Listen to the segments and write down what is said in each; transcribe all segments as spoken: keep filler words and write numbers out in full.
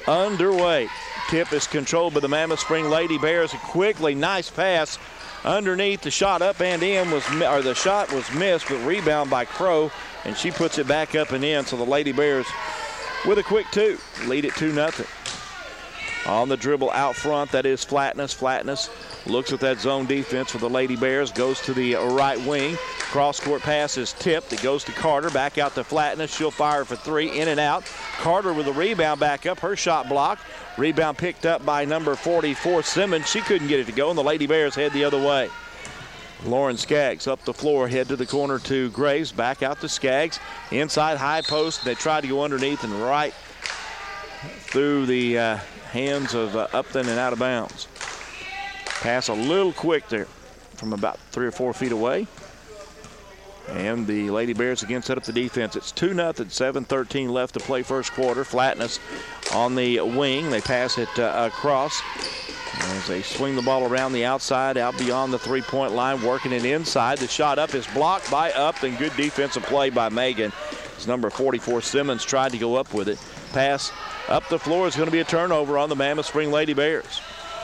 underway. Tip is controlled by the Mammoth Spring Lady Bears. Quickly, nice pass underneath. The shot up and in was, or the shot was missed, but rebound by Crow, and she puts it back up and in. So the Lady Bears with a quick two, lead it two nothing. On the dribble out front, that is Flatness. Flatness looks at that zone defense for the Lady Bears, goes to the right wing. Cross-court pass is tipped. It goes to Carter, back out to Flatness. She'll fire for three, in and out. Carter with a rebound back up. Her shot blocked. Rebound picked up by number forty-four, Simmons. She couldn't get it to go, and the Lady Bears head the other way. Lauren Skaggs up the floor, head to the corner to Graves. Back out to Skaggs. Inside high post. They tried to go underneath and right through the uh, hands of uh, Upton and out of bounds. Pass a little quick there from about three or four feet away. And the Lady Bears again set up the defense. It's two nothing, seven thirteen left to play first quarter. Flatness on the wing. They pass it uh, across as they swing the ball around the outside, out beyond the three-point line, working it inside. The shot up is blocked by Upton. Good defensive play by Megan. It's number forty-four, Simmons, tried to go up with it. Pass up the floor is going to be a turnover on the Mammoth Spring Lady Bears.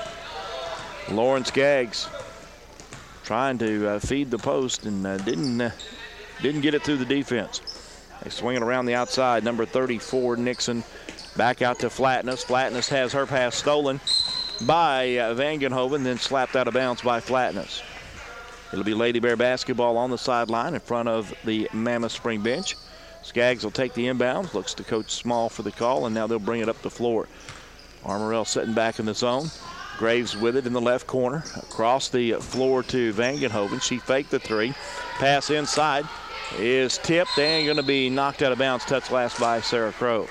Lauren Skaggs trying to uh, feed the post and uh, didn't uh, didn't get it through the defense. They swing it around the outside. Number thirty-four, Nixon, back out to Flatness. Flatness has her pass stolen by uh, Vangenhoven, then slapped out of bounds by Flatness. It'll be Lady Bear basketball on the sideline in front of the Mammoth Spring bench. Skaggs will take the inbound, looks to Coach Small for the call, and now they'll bring it up the floor. Armorell sitting back in the zone. Graves with it in the left corner. Across the floor to Vangenhoven. She faked the three. Pass inside is tipped and going to be knocked out of bounds. Touch last by Sarah Crow.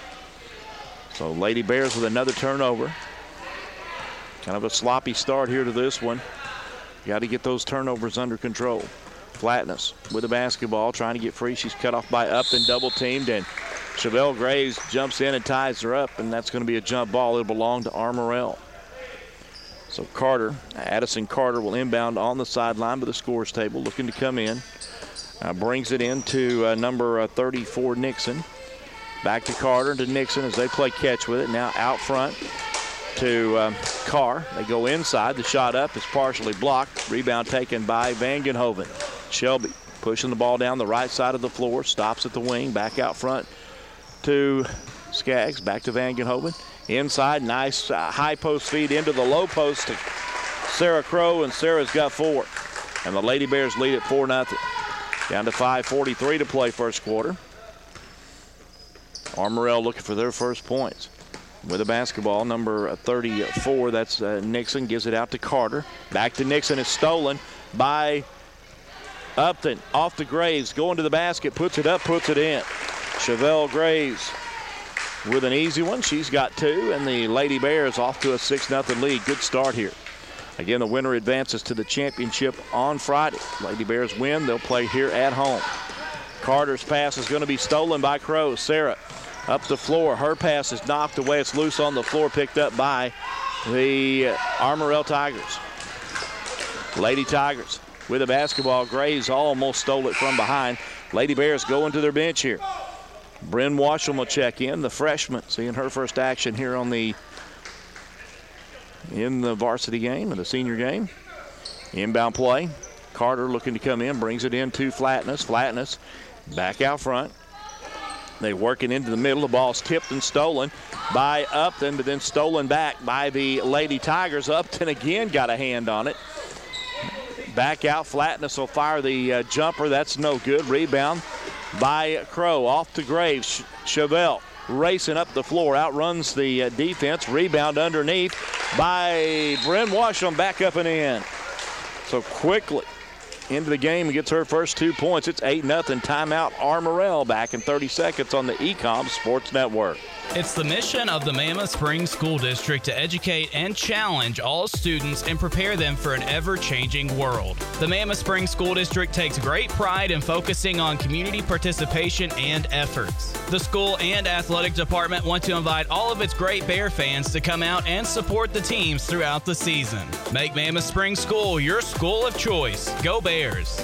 So Lady Bears with another turnover. Kind of a sloppy start here to this one. Got to get those turnovers under control. Flatness with the basketball, trying to get free. She's cut off by Upton, double teamed, and Chevelle Graves jumps in and ties her up, and that's going to be a jump ball. It'll belong to Armorell. So Carter, Addison Carter will inbound on the sideline by the scores table, looking to come in. Uh, brings it in to uh, number uh, thirty-four, Nixon. Back to Carter, to Nixon as they play catch with it. Now out front to um, Carr. They go inside. The shot up is partially blocked. Rebound taken by Vangenhoven. Shelby pushing the ball down the right side of the floor. Stops at the wing. Back out front to Skaggs. Back to Vangenhoven. Inside, nice uh, high post feed into the low post to Sarah Crow, and Sarah's got four. And the Lady Bears lead at four nothing. Down to five forty-three to play first quarter. Armorell looking for their first points. With the basketball, number thirty-four, that's uh, Nixon, gives it out to Carter. Back to Nixon, is stolen by Upton. Off the Graves, going to the basket, puts it up, puts it in. Chevelle Graves with an easy one. She's got two, and the Lady Bears off to a six nothing lead. Good start here. Again, the winner advances to the championship on Friday. Lady Bears win. They'll play here at home. Carter's pass is going to be stolen by Crow. Sarah up the floor. Her pass is knocked away. It's loose on the floor, picked up by the Armorell Tigers. Lady Tigers with the basketball. Graves almost stole it from behind. Lady Bears going to their bench here. Bryn Washam will check in, the freshman, seeing her first action here on the in the varsity game, in the senior game. Inbound play. Carter looking to come in, brings it in to Flatness. Flatness back out front. They work it into the middle. The ball's tipped and stolen by Upton, but then stolen back by the Lady Tigers. Upton again got a hand on it. Back out, Flatness will fire the uh, jumper. That's no good. Rebound by Crow. Off to Graves. Chevelle racing up the floor, outruns the uh, defense. Rebound underneath by Bryn Washam, back up and in. So quickly into the game and gets her first two points. It's eight nothing. Timeout Armorell. Back in thirty seconds on the E COM Sports Network. It's the mission of the Mammoth Spring School District to educate and challenge all students and prepare them for an ever-changing world. The Mammoth Spring School District takes great pride in focusing on community participation and efforts. The school and athletic department want to invite all of its great Bear fans to come out and support the teams throughout the season. Make Mammoth Spring School your school of choice. Go Bears!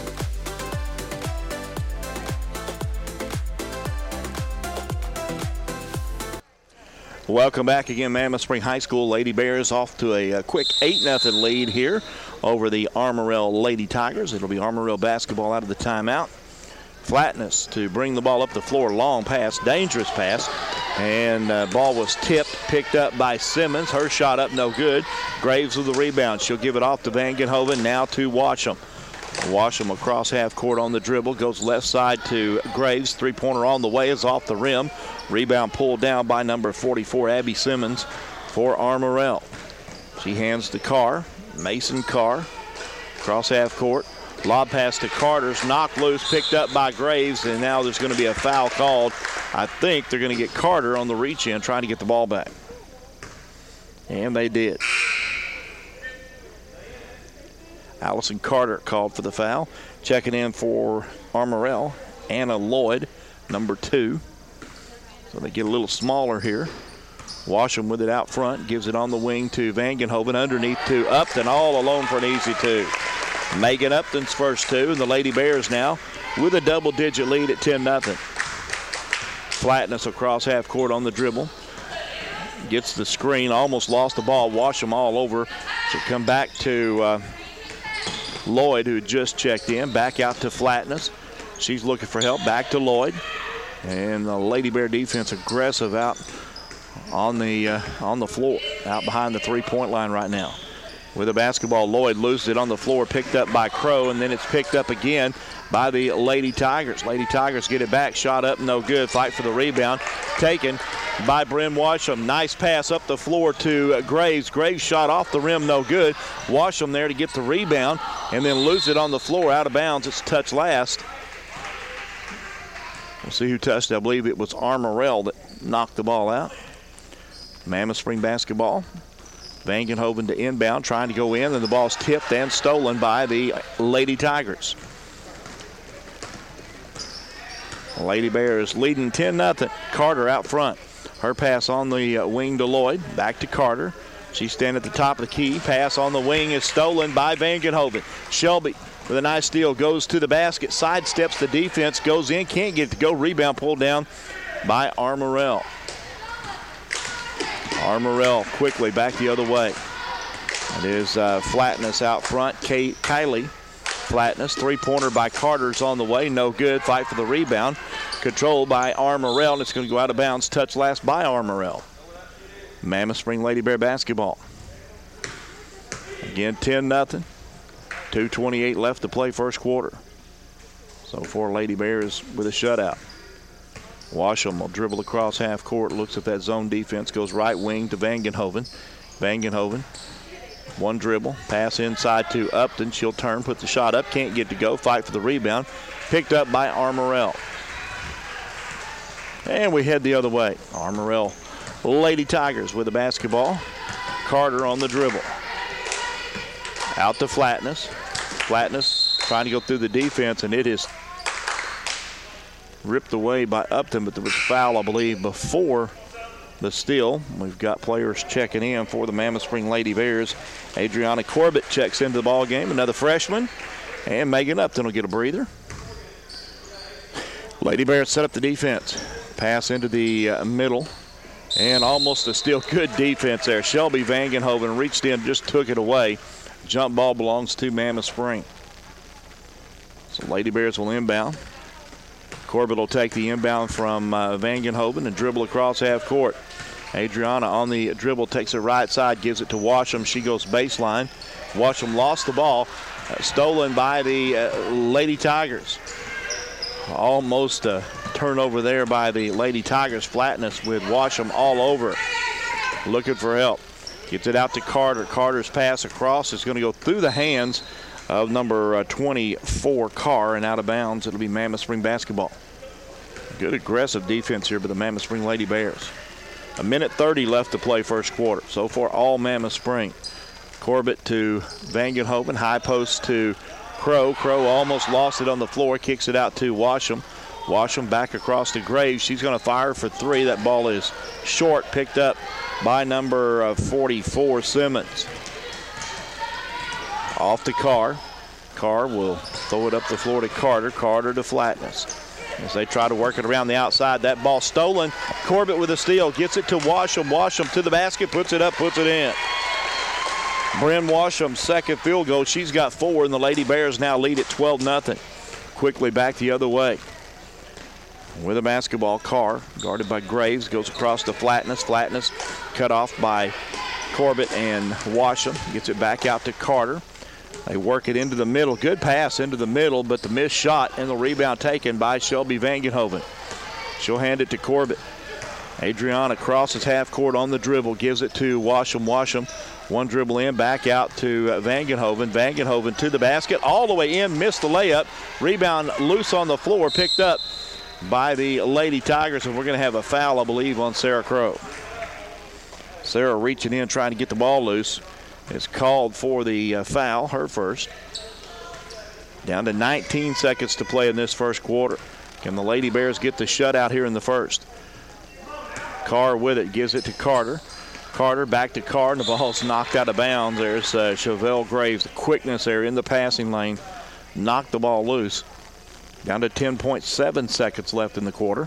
Welcome back again, Mammoth Spring High School. Lady Bears off to a, a quick eight nothing lead here over the Armorel Lady Tigers. It'll be Armorel basketball out of the timeout. Flatness to bring the ball up the floor. Long pass, dangerous pass. And uh, ball was tipped, picked up by Simmons. Her shot up, no good. Graves with the rebound. She'll give it off to Vangenhoven, now to Washam. Washam across half court on the dribble. Goes left side to Graves. Three-pointer on the way is off the rim. Rebound pulled down by number forty-four, Abby Simmons, for Armorel. She hands to Carr. Mason Carr. Across half court. Lob pass to Carter's. Knocked loose, picked up by Graves, and now there's going to be a foul called. I think they're going to get Carter on the reach-in trying to get the ball back. And they did. Allison Carter called for the foul. Checking in for Armorel, Anna Lloyd, number two. So they get a little smaller here. Washam with it out front. Gives it on the wing to Vangenhoven. Underneath to Upton, all alone for an easy two. Megan Upton's first two, and the Lady Bears now with a double-digit lead at ten nothing. Flatness across half court on the dribble. Gets the screen, almost lost the ball. Washam all over. She'll come back to uh, Lloyd, who just checked in. Back out to Flatness. She's looking for help. Back to Lloyd. And the Lady Bear defense aggressive out on the uh, on the floor, out behind the three-point line right now. With the basketball, Lloyd loses it on the floor, picked up by Crow, and then it's picked up again by the Lady Tigers. Lady Tigers get it back, shot up, no good. Fight for the rebound, taken by Bryn Washam. Nice pass up the floor to Graves. Graves shot off the rim, no good. Washam there to get the rebound, and then lose it on the floor, out of bounds. It's touched last. We'll see who touched it. I believe it was Armorel that knocked the ball out. Mammoth Spring basketball. Vangenhoven to inbound, trying to go in, and the ball's tipped and stolen by the Lady Tigers. Lady Bears leading ten nothing. Carter out front. Her pass on the uh, wing to Lloyd. Back to Carter. She's standing at the top of the key. Pass on the wing is stolen by Vangenhoven. Shelby with a nice steal goes to the basket, sidesteps the defense, goes in, can't get it to go. Rebound pulled down by Armorel. Armorel quickly back the other way. It is uh, Flatness out front. Kay- Kylie Flatness. Three-pointer by Carter's on the way. No good. Fight for the rebound. Controlled by Armorel, and it's going to go out of bounds. Touch last by Armorel. Mammoth Spring Lady Bear basketball. Again, ten nothing. two twenty-eight left to play first quarter. So for Lady Bears with a shutout. Washam will dribble across half court, looks at that zone defense, goes right wing to Vangenhoven. Vangenhoven, one dribble, pass inside to Upton. She'll turn, put the shot up, can't get to go, fight for the rebound. Picked up by Armorel. And we head the other way. Armorel Lady Tigers with the basketball. Carter on the dribble. Out to Flatness. Flatness trying to go through the defense, and it is ripped away by Upton, but there was a foul, I believe, before the steal. We've got players checking in for the Mammoth Spring Lady Bears. Adriana Corbett checks into the ball game, another freshman, and Megan Upton will get a breather. Lady Bears set up the defense. Pass into the uh, middle, and almost a still good defense there. Shelby Vangenhoven reached in, just took it away. Jump ball belongs to Mammoth Spring. So Lady Bears will inbound. Corbett will take the inbound from uh, Vangenhoven and dribble across half court. Adriana on the dribble takes it right side, gives it to Washam. She goes baseline. Washam lost the ball, uh, stolen by the uh, Lady Tigers. Almost a turnover there by the Lady Tigers. Flatness with Washam all over, looking for help. Gets it out to Carter. Carter's pass across is going to go through the hands of number uh, twenty-four, Carr, and out of bounds. It'll be Mammoth Spring basketball. Good aggressive defense here by the Mammoth Spring Lady Bears. A minute thirty left to play first quarter. So far, all Mammoth Spring. Corbett to Vangenhoven. High post to Crow. Crow almost lost it on the floor. Kicks it out to Washam. Washam back across to Graves. She's going to fire for three. That ball is short. Picked up by number uh, forty-four, Simmons. Off to Carr. Carr will throw it up the floor to Carter. Carter to Flatness. as they try to work it around the outside. That ball stolen. Corbett with a steal. Gets it to Washam. Washam to the basket. Puts it up. Puts it in. Bryn Washam's second field goal. She's got four, and the Lady Bears now lead at twelve nothing. Quickly back the other way. With a basketball, Carr, guarded by Graves, goes across to Flatness. Flatness cut off by Corbett and Washam. Gets it back out to Carter. They work it into the middle. Good pass into the middle, but the missed shot and the rebound taken by Shelby Vangenhoven. She'll hand it to Corbett. Adriana crosses half court on the dribble, gives it to Washam. Washam, one dribble in, back out to uh, Vangenhoven. Vangenhoven to the basket, all the way in, missed the layup. Rebound loose on the floor, picked up by the Lady Tigers, and we're going to have a foul, I believe, on Sarah Crow. Sarah reaching in, trying to get the ball loose. Is called for the uh, foul, her first. Down to nineteen seconds to play in this first quarter. Can the Lady Bears get the shutout here in the first? Carr with it, gives it to Carter. Carter back to Carr, and the ball's knocked out of bounds. There's uh, Chevelle Graves, the quickness there in the passing lane. Knocked the ball loose. Down to ten point seven seconds left in the quarter.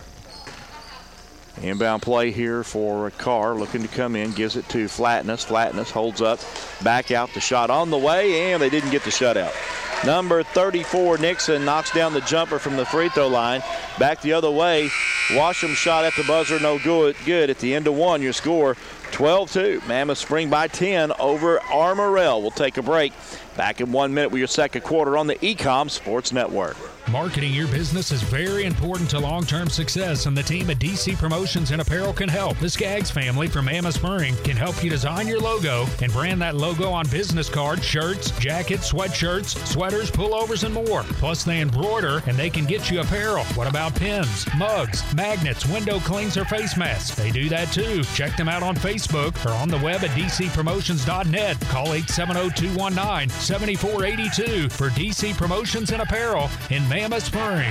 Inbound play here for Carr, looking to come in, gives it to Flatness. Flatness holds up, back out, the shot on the way, and they didn't get the shutout. Number thirty-four, Nixon, knocks down the jumper from the free throw line. Back the other way, Washam shot at the buzzer, no good. Good at the end of one, your score twelve two. Mammoth Spring by ten over Armorel. We'll take a break. Back in one minute with your second quarter on the E-Com Sports Network. Marketing your business is very important to long-term success, and the team at D C Promotions and Apparel can help. The Skaggs family from Mammoth Spring can help you design your logo and brand that logo on business cards, shirts, jackets, sweatshirts, sweaters, pullovers, and more. Plus, they embroider, and they can get you apparel. What about pins, mugs, magnets, window clings, or face masks? They do that too. Check them out on Facebook or on the web at d c promotions dot net. Call eight seven zero, two one nine, seven four eight two for D C Promotions and Apparel in Mammoth Spring.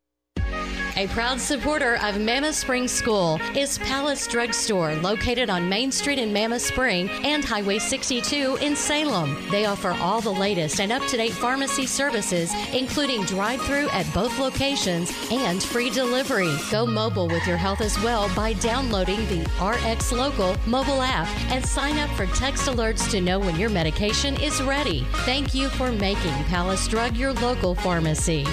A proud supporter of Mammoth Spring School is Palace Drug Store, located on Main Street in Mammoth Spring and Highway sixty-two in Salem. They offer all the latest and up-to-date pharmacy services, including drive-through at both locations and free delivery. Go mobile with your health as well by downloading the R X Local mobile app and sign up for text alerts to know when your medication is ready. Thank you for making Palace Drug your local pharmacy.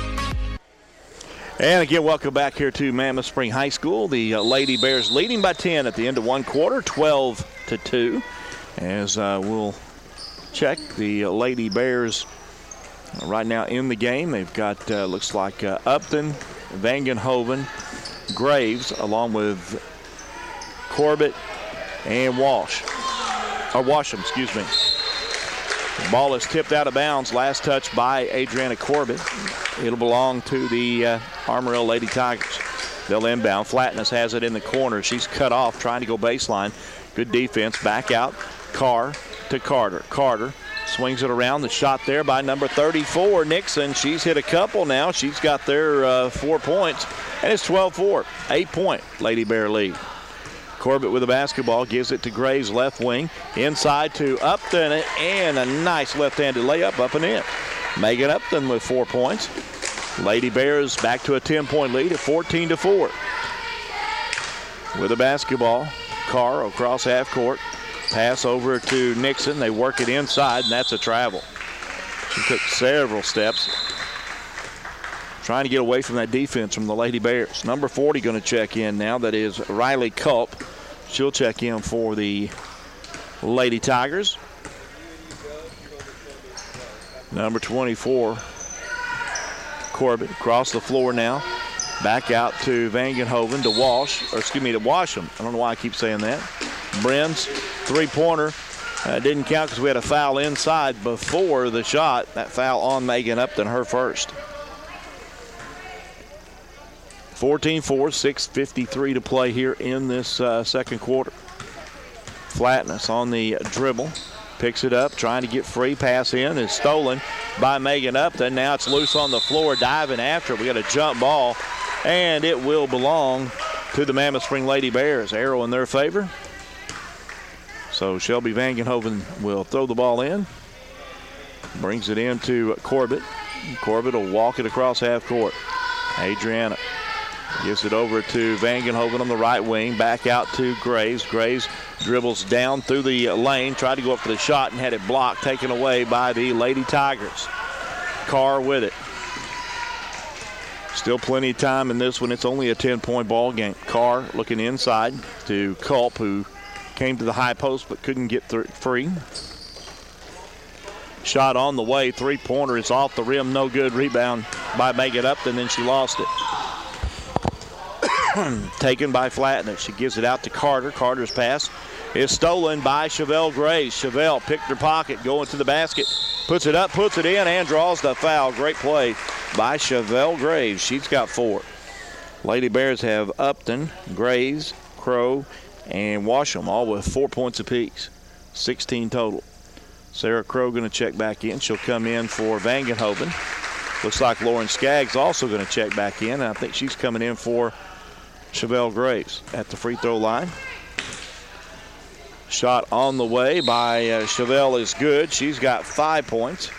And again, welcome back here to Mammoth Spring High School. The uh, Lady Bears leading by ten at the end of one quarter, twelve to two. As uh, we'll check the uh, Lady Bears uh, right now in the game. They've got, uh, looks like uh, Upton, Vangenhoven, Graves, along with Corbett and Walsh. Or Washam, excuse me. The ball is tipped out of bounds. Last touch by Adriana Corbett. It'll belong to the uh, Armorel Lady Tigers. They'll inbound. Flatness has it in the corner. She's cut off, trying to go baseline. Good defense. Back out. Carr to Carter. Carter swings it around. The shot there by number thirty-four, Nixon. She's hit a couple now. She's got their uh, four points. And it's twelve four. Eight-point Lady Bear lead. Corbett with the basketball, gives it to Graves, left wing. Inside to Upton, and a nice left-handed layup up and in. Megan Upton with four points. Lady Bears back to a ten-point lead at fourteen to four. With the basketball, Carr across half court. Pass over to Nixon. They work it inside, and that's a travel. She took several steps, trying to get away from that defense from the Lady Bears. Number forty going to check in now. That is Riley Culp. She'll check in for the Lady Tigers. Number twenty-four, Corbett, across the floor now. Back out to Vangenhoven, to Walsh, or excuse me, to Washam. I don't know why I keep saying that. Bryn's three-pointer uh, didn't count because we had a foul inside before the shot. That foul on Megan Upton, her first. fourteen four, six fifty-three to play here in this uh, second quarter. Flatness on the dribble. Picks it up, trying to get free. Pass in is stolen by Megan Upton. Now it's loose on the floor, diving after it. We got a jump ball, and it will belong to the Mammoth Spring Lady Bears. Arrow in their favor. So Shelby Vangenhoven will throw the ball in. Brings it into Corbett. Corbett will walk it across half court. Adriana gives it over to Vangenhoven on the right wing. Back out to Graves. Graves dribbles down through the lane. Tried to go up for the shot and had it blocked. Taken away by the Lady Tigers. Carr with it. Still plenty of time in this one. It's only a ten-point ball game. Carr looking inside to Culp, who came to the high post but couldn't get through free. Shot on the way. Three-pointer is off the rim. No good. Rebound by Megan Upton. Then she lost it. Taken by Flatner. She gives it out to Carter. Carter's pass is stolen by Chevelle Graves. Chevelle picked her pocket, going to the basket. Puts it up, puts it in, and draws the foul. Great play by Chevelle Graves. She's got four. Lady Bears have Upton, Graves, Crow, and Washam, all with four points apiece. sixteen total. Sarah Crow going to check back in. She'll come in for Vangenhoven. Looks like Lauren Skaggs also going to check back in. I think she's coming in for Chevelle Graves at the free throw line. Shot on the way by uh, Chevelle is good. She's got five points.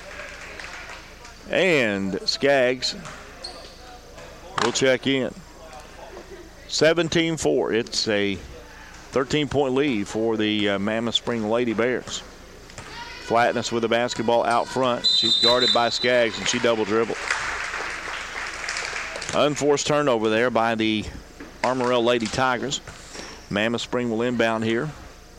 And Skaggs will check in. seventeen four. It's a thirteen-point lead for the uh, Mammoth Spring Lady Bears. Flatness with the basketball out front. She's guarded by Skaggs, and she double dribbled. Unforced turnover there by the Armorel Lady Tigers. Mammoth Spring will inbound here.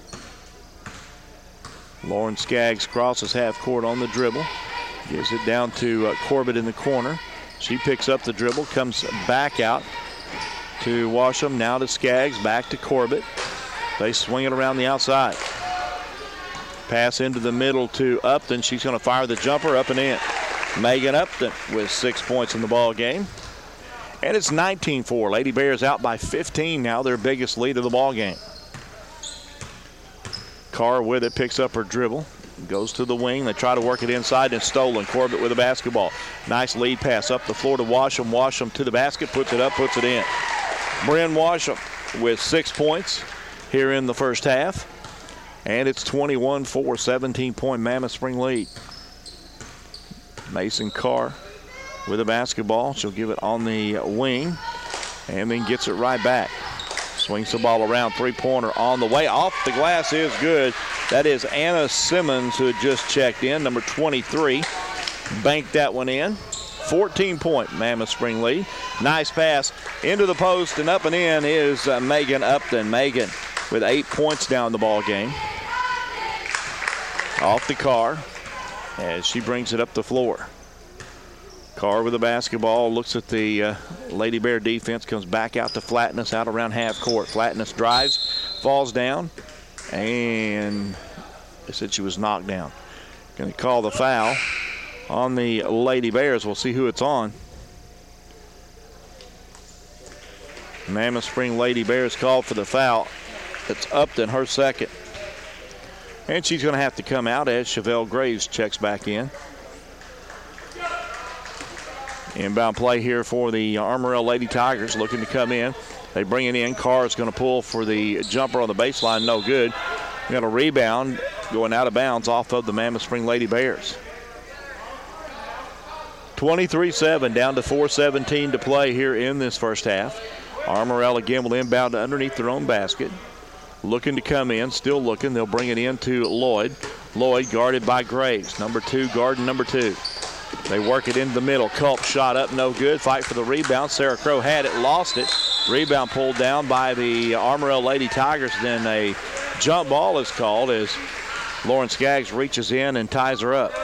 Lauren Skaggs crosses half court on the dribble. Gives it down to uh, Corbett in the corner. She picks up the dribble, comes back out to Washam, now to Skaggs, back to Corbett. They swing it around the outside. Pass into the middle to Upton. She's going to fire the jumper up and in. Megan Upton with six points in the ball game. And it's nineteen four. Lady Bears out by fifteen now, their biggest lead of the ball game. Carr with it, picks up her dribble, goes to the wing. They try to work it inside and stolen. Corbett with the basketball. Nice lead pass up the floor to Washam. Washam to the basket, puts it up, puts it in. Bryn Washam with six points here in the first half. And it's twenty-one four, seventeen-point Mammoth Spring lead. Mason Carr with the basketball. She'll give it on the wing and then gets it right back. Swings the ball around, three-pointer on the way. Off the glass is good. That is Anna Simmons, who had just checked in, number twenty-three. Banked that one in. fourteen-point Mammoth Spring lead. Nice pass into the post and up and in is uh, Megan Upton. Megan with eight points down the ball game. Off the Carr as she brings it up the floor. Carr with the basketball, looks at the uh, Lady Bear defense, comes back out to Flatness out around half court. Flatness drives, falls down, and they said she was knocked down. Going to call the foul on the Lady Bears. We'll see who it's on. Mammoth Spring Lady Bears called for the foul. It's Upton, her second. And she's going to have to come out as Chevelle Graves checks back in. Inbound play here for the Armorel Lady Tigers looking to come in. They bring it in. Carr is going to pull for the jumper on the baseline. No good. We got a rebound going out of bounds off of the Mammoth Spring Lady Bears. twenty-three seven, down to four seventeen to play here in this first half. Armorel again will inbound underneath their own basket. Looking to come in, still looking. They'll bring it in to Lloyd. Lloyd guarded by Graves. Number two, guarding number two. They work it into the middle. Culp shot up, no good. Fight for the rebound. Sarah Crow had it, lost it. Rebound pulled down by the Armorel Lady Tigers. Then a jump ball is called as Lauren Skaggs reaches in and ties her up.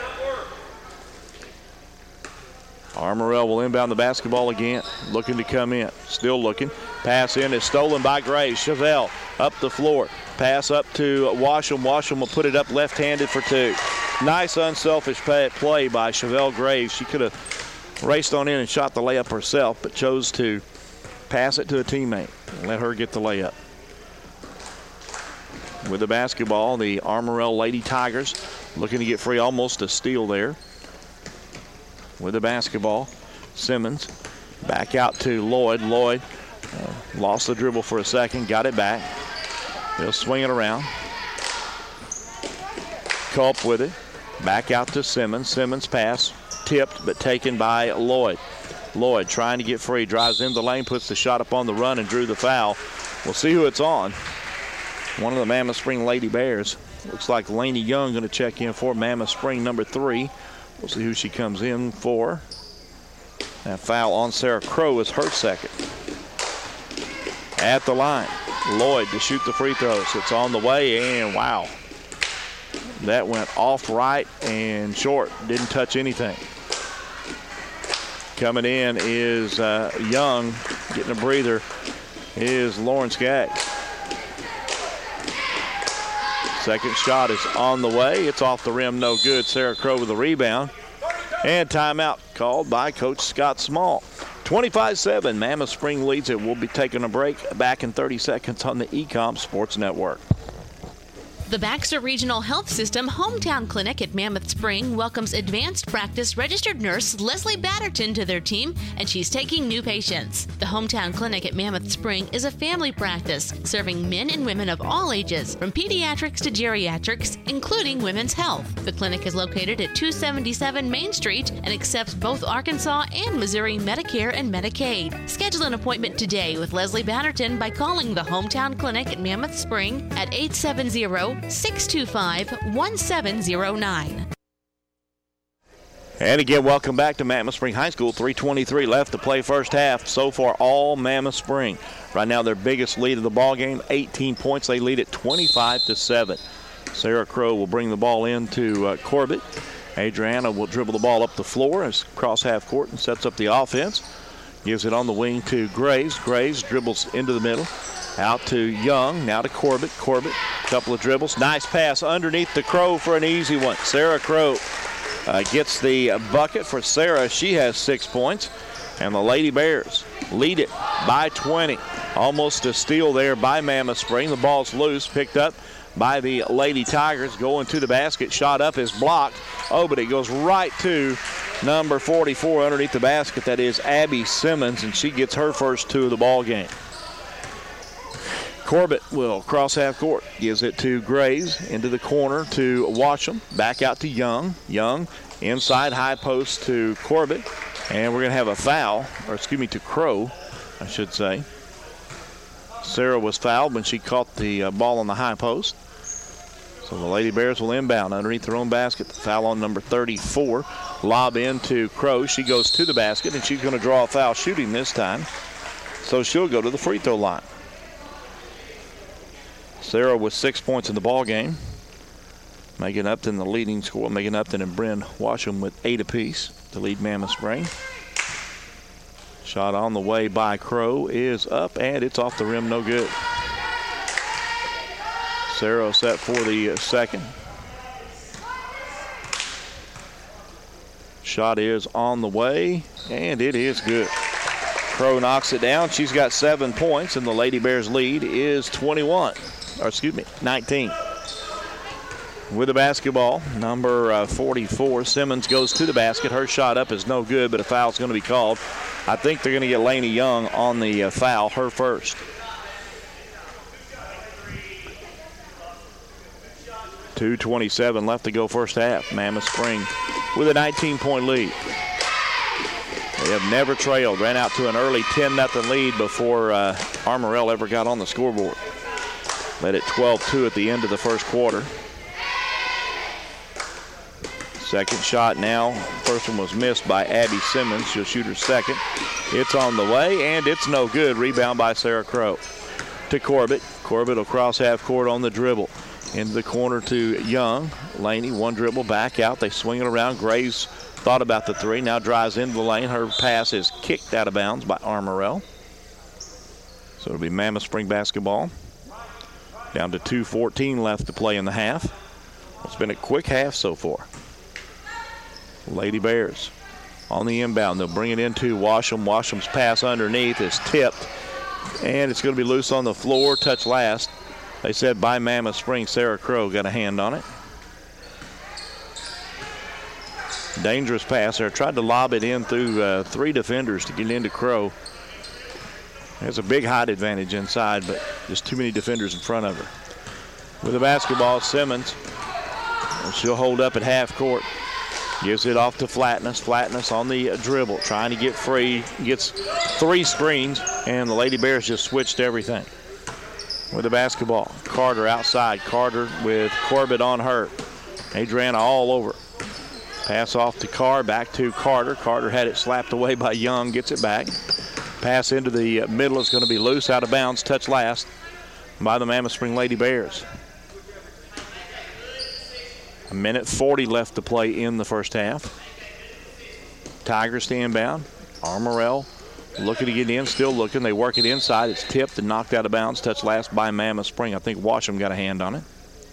Armorel will inbound the basketball again, looking to come in. Still looking. Pass in is stolen by Graves. Chevelle up the floor. Pass up to Washam. Washam will put it up left-handed for two. Nice unselfish play by Chevelle Graves. She could have raced on in and shot the layup herself, but chose to pass it to a teammate and let her get the layup. With the basketball, the Armorel Lady Tigers looking to get free, almost a steal there. With the basketball, Simmons back out to Lloyd. Lloyd uh, lost the dribble for a second, got it back. They'll swing it around. Culp with it. Back out to Simmons. Simmons pass tipped but taken by Lloyd. Lloyd trying to get free, drives in the lane, puts the shot up on the run and drew the foul. We'll see who it's on. One of the Mammoth Spring Lady Bears. Looks like Lainey Young going to check in for Mammoth Spring number three. We'll see who she comes in for. That foul on Sarah Crow is her second. At the line, Lloyd to shoot the free throws. It's on the way, and wow. That went off right and short. Didn't touch anything. Coming in is uh, Young. Getting a breather is Lauren Skaggs. Second shot is on the way. It's off the rim, no good. Sarah Crow with the rebound. And timeout called by Coach Scott Small. twenty-five seven, Mammoth Spring leads it. We'll be taking a break. Back in thirty seconds on the E COM Sports Network. The Baxter Regional Health System Hometown Clinic at Mammoth Spring welcomes advanced practice registered nurse Leslie Batterton to their team, and she's taking new patients. The Hometown Clinic at Mammoth Spring is a family practice serving men and women of all ages, from pediatrics to geriatrics, including women's health. The clinic is located at two seventy-seven Main Street and accepts both Arkansas and Missouri Medicare and Medicaid. Schedule an appointment today with Leslie Batterton by calling the Hometown Clinic at Mammoth Spring at eight seven zero, six two five, one seven zero nine. And again, welcome back to Mammoth Spring High School. three twenty-three left to play first half. So far, all Mammoth Spring. Right now, their biggest lead of the ball game, eighteen points. They lead at twenty-five to seven. Sarah Crow will bring the ball into uh, Corbett. Adriana will dribble the ball up the floor as cross half court and sets up the offense. Gives it on the wing to Graves. Graves dribbles into the middle. Out to Young, now to Corbett. Corbett, couple of dribbles. Nice pass underneath the Crow for an easy one. Sarah Crow uh, gets the bucket for Sarah. She has six points. And the Lady Bears lead it by twenty. Almost a steal there by Mammoth Spring. The ball's loose, picked up by the Lady Tigers. Going to the basket, shot up is blocked. Oh, but it goes right to number forty-four underneath the basket. That is Abby Simmons, and she gets her first two of the ball game. Corbett will cross half court, gives it to Graves, into the corner to Washam, back out to Young. Young inside high post to Corbett, and we're going to have a foul, or excuse me, to Crow, I should say. Sarah was fouled when she caught the uh, ball on the high post. So the Lady Bears will inbound underneath their own basket. The foul on number thirty-four. Lob into Crow. She goes to the basket, and she's going to draw a foul shooting this time. So she'll go to the free throw line. Sarah with six points in the ball game. Megan Upton, the leading scorer. Megan Upton and Bryn Washam with eight apiece to lead Mammoth Spring. Shot on the way by Crow is up, and it's off the rim, no good. Sarah set for the second. Shot is on the way, and it is good. Crow knocks it down. She's got seven points, and the Lady Bears lead is twenty-one. Or excuse me, nineteen. With the basketball, number uh, forty-four, Simmons goes to the basket. Her shot up is no good, but a foul's going to be called. I think they're going to get Lainey Young on the uh, foul, her first. two twenty-seven left to go first half. Mammoth Spring with a nineteen-point lead. They have never trailed. Ran out to an early ten nothing lead before uh, Armorell ever got on the scoreboard. Led at twelve two at the end of the first quarter. Second shot now. First one was missed by Abby Simmons. She'll shoot her second. It's on the way, and it's no good. Rebound by Sarah Crow. To Corbett. Corbett will cross half court on the dribble. Into the corner to Young. Laney, one dribble, back out. They swing it around. Graves thought about the three. Now drives into the lane. Her pass is kicked out of bounds by Armorell. So it'll be Mammoth Spring basketball. Down to two fourteen left to play in the half. It's been a quick half so far. Lady Bears on the inbound. They'll bring it into Washam. Washam's pass underneath is tipped, and it's going to be loose on the floor. Touch last. They said by Mammoth Spring. Sarah Crow got a hand on it. Dangerous pass there. Tried to lob it in through uh, three defenders to get into Crow. There's a big height advantage inside, but just too many defenders in front of her. With the basketball, Simmons. She'll hold up at half court. Gives it off to Flatness. Flatness on the dribble, trying to get free. Gets three screens, and the Lady Bears just switched everything with the basketball. Carter outside. Carter with Corbett on her. Adriana all over. Pass off to Carr, back to Carter. Carter had it slapped away by Young, gets it back. Pass into the middle is going to be loose, out of bounds, touch last by the Mammoth Spring Lady Bears. A minute forty left to play in the first half. Tigers to inbound. Armorell looking to get in, still looking. They work it inside. It's tipped and knocked out of bounds. Touch last by Mammoth Spring. I think Washam got a hand on it.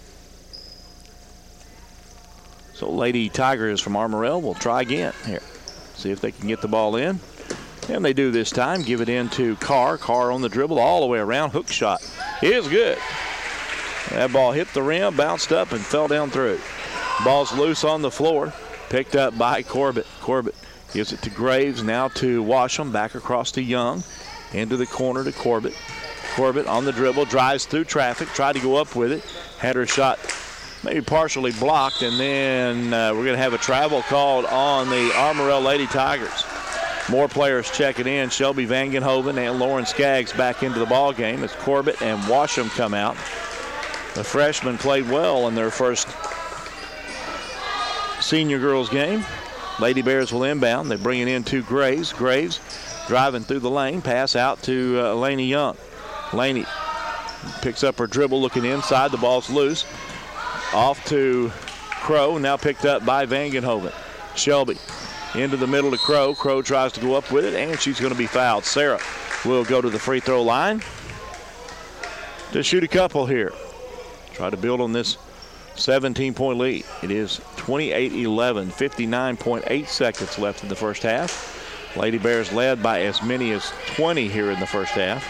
So Lady Tigers from Armorell will try again here. See if they can get the ball in. And they do this time. Give it in to Carr. Carr on the dribble all the way around. Hook shot is good. That ball hit the rim, bounced up, and fell down through. Ball's loose on the floor. Picked up by Corbett. Corbett gives it to Graves. Now to Washam. Back across to Young. Into the corner to Corbett. Corbett on the dribble. Drives through traffic. Tried to go up with it. Had her shot maybe partially blocked. And then uh, we're going to have a travel called on the Armorell Lady Tigers. More players checking in. Shelby Vangenhoven and Lauren Skaggs back into the ball game as Corbett and Washam come out. The freshmen played well in their first senior girls game. Lady Bears will inbound. They bring it in to Graves. Graves driving through the lane. Pass out to uh, Laney Young. Laney picks up her dribble, looking inside. The ball's loose. Off to Crow. Now picked up by Vangenhoven. Shelby into the middle to Crow. Crow tries to go up with it, and she's going to be fouled. Sarah will go to the free throw line to shoot a couple here. Try to build on this seventeen-point lead. It is twenty-eight eleven, fifty-nine point eight seconds left in the first half. Lady Bears led by as many as twenty here in the first half.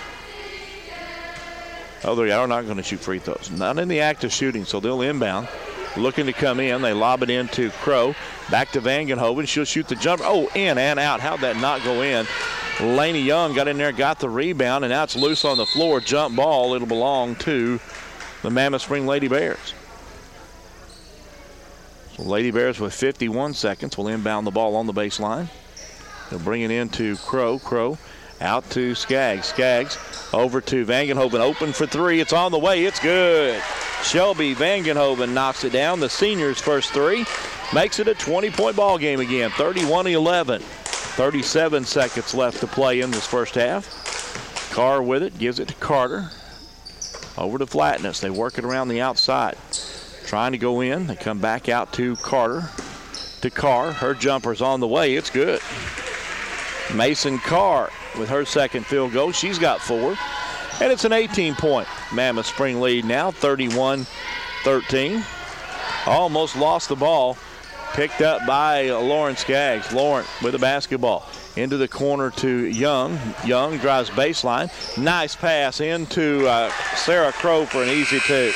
Oh, they are not going to shoot free throws. Not in the act of shooting, so they'll inbound. Looking to come in. They lob it into Crow. Back to Vangenhoven. She'll shoot the jumper. Oh, in and out. How'd that not go in? Laney Young got in there, got the rebound, and now it's loose on the floor. Jump ball. It'll belong to the Mammoth Spring Lady Bears. So Lady Bears with fifty-one seconds will inbound the ball on the baseline. They'll bring it into Crow. Crow out to Skaggs. Skaggs over to Vangenhoven. Open for three. It's on the way. It's good. Shelby Vangenhoven knocks it down. The seniors' first three makes it a twenty-point ball game again. thirty-one eleven. thirty-seven seconds left to play in this first half. Carr with it. Gives it to Carter. Over to Flatness. They work it around the outside. Trying to go in. They come back out to Carter. To Carr. Her jumper's on the way. It's good. Mason Carr with her second field goal. She's got four. And it's an eighteen-point Mammoth Spring lead now, thirty-one thirteen. Almost lost the ball. Picked up by Lauren Skaggs. Lauren with the basketball. Into the corner to Young. Young drives baseline. Nice pass into uh, Sarah Crow for an easy two.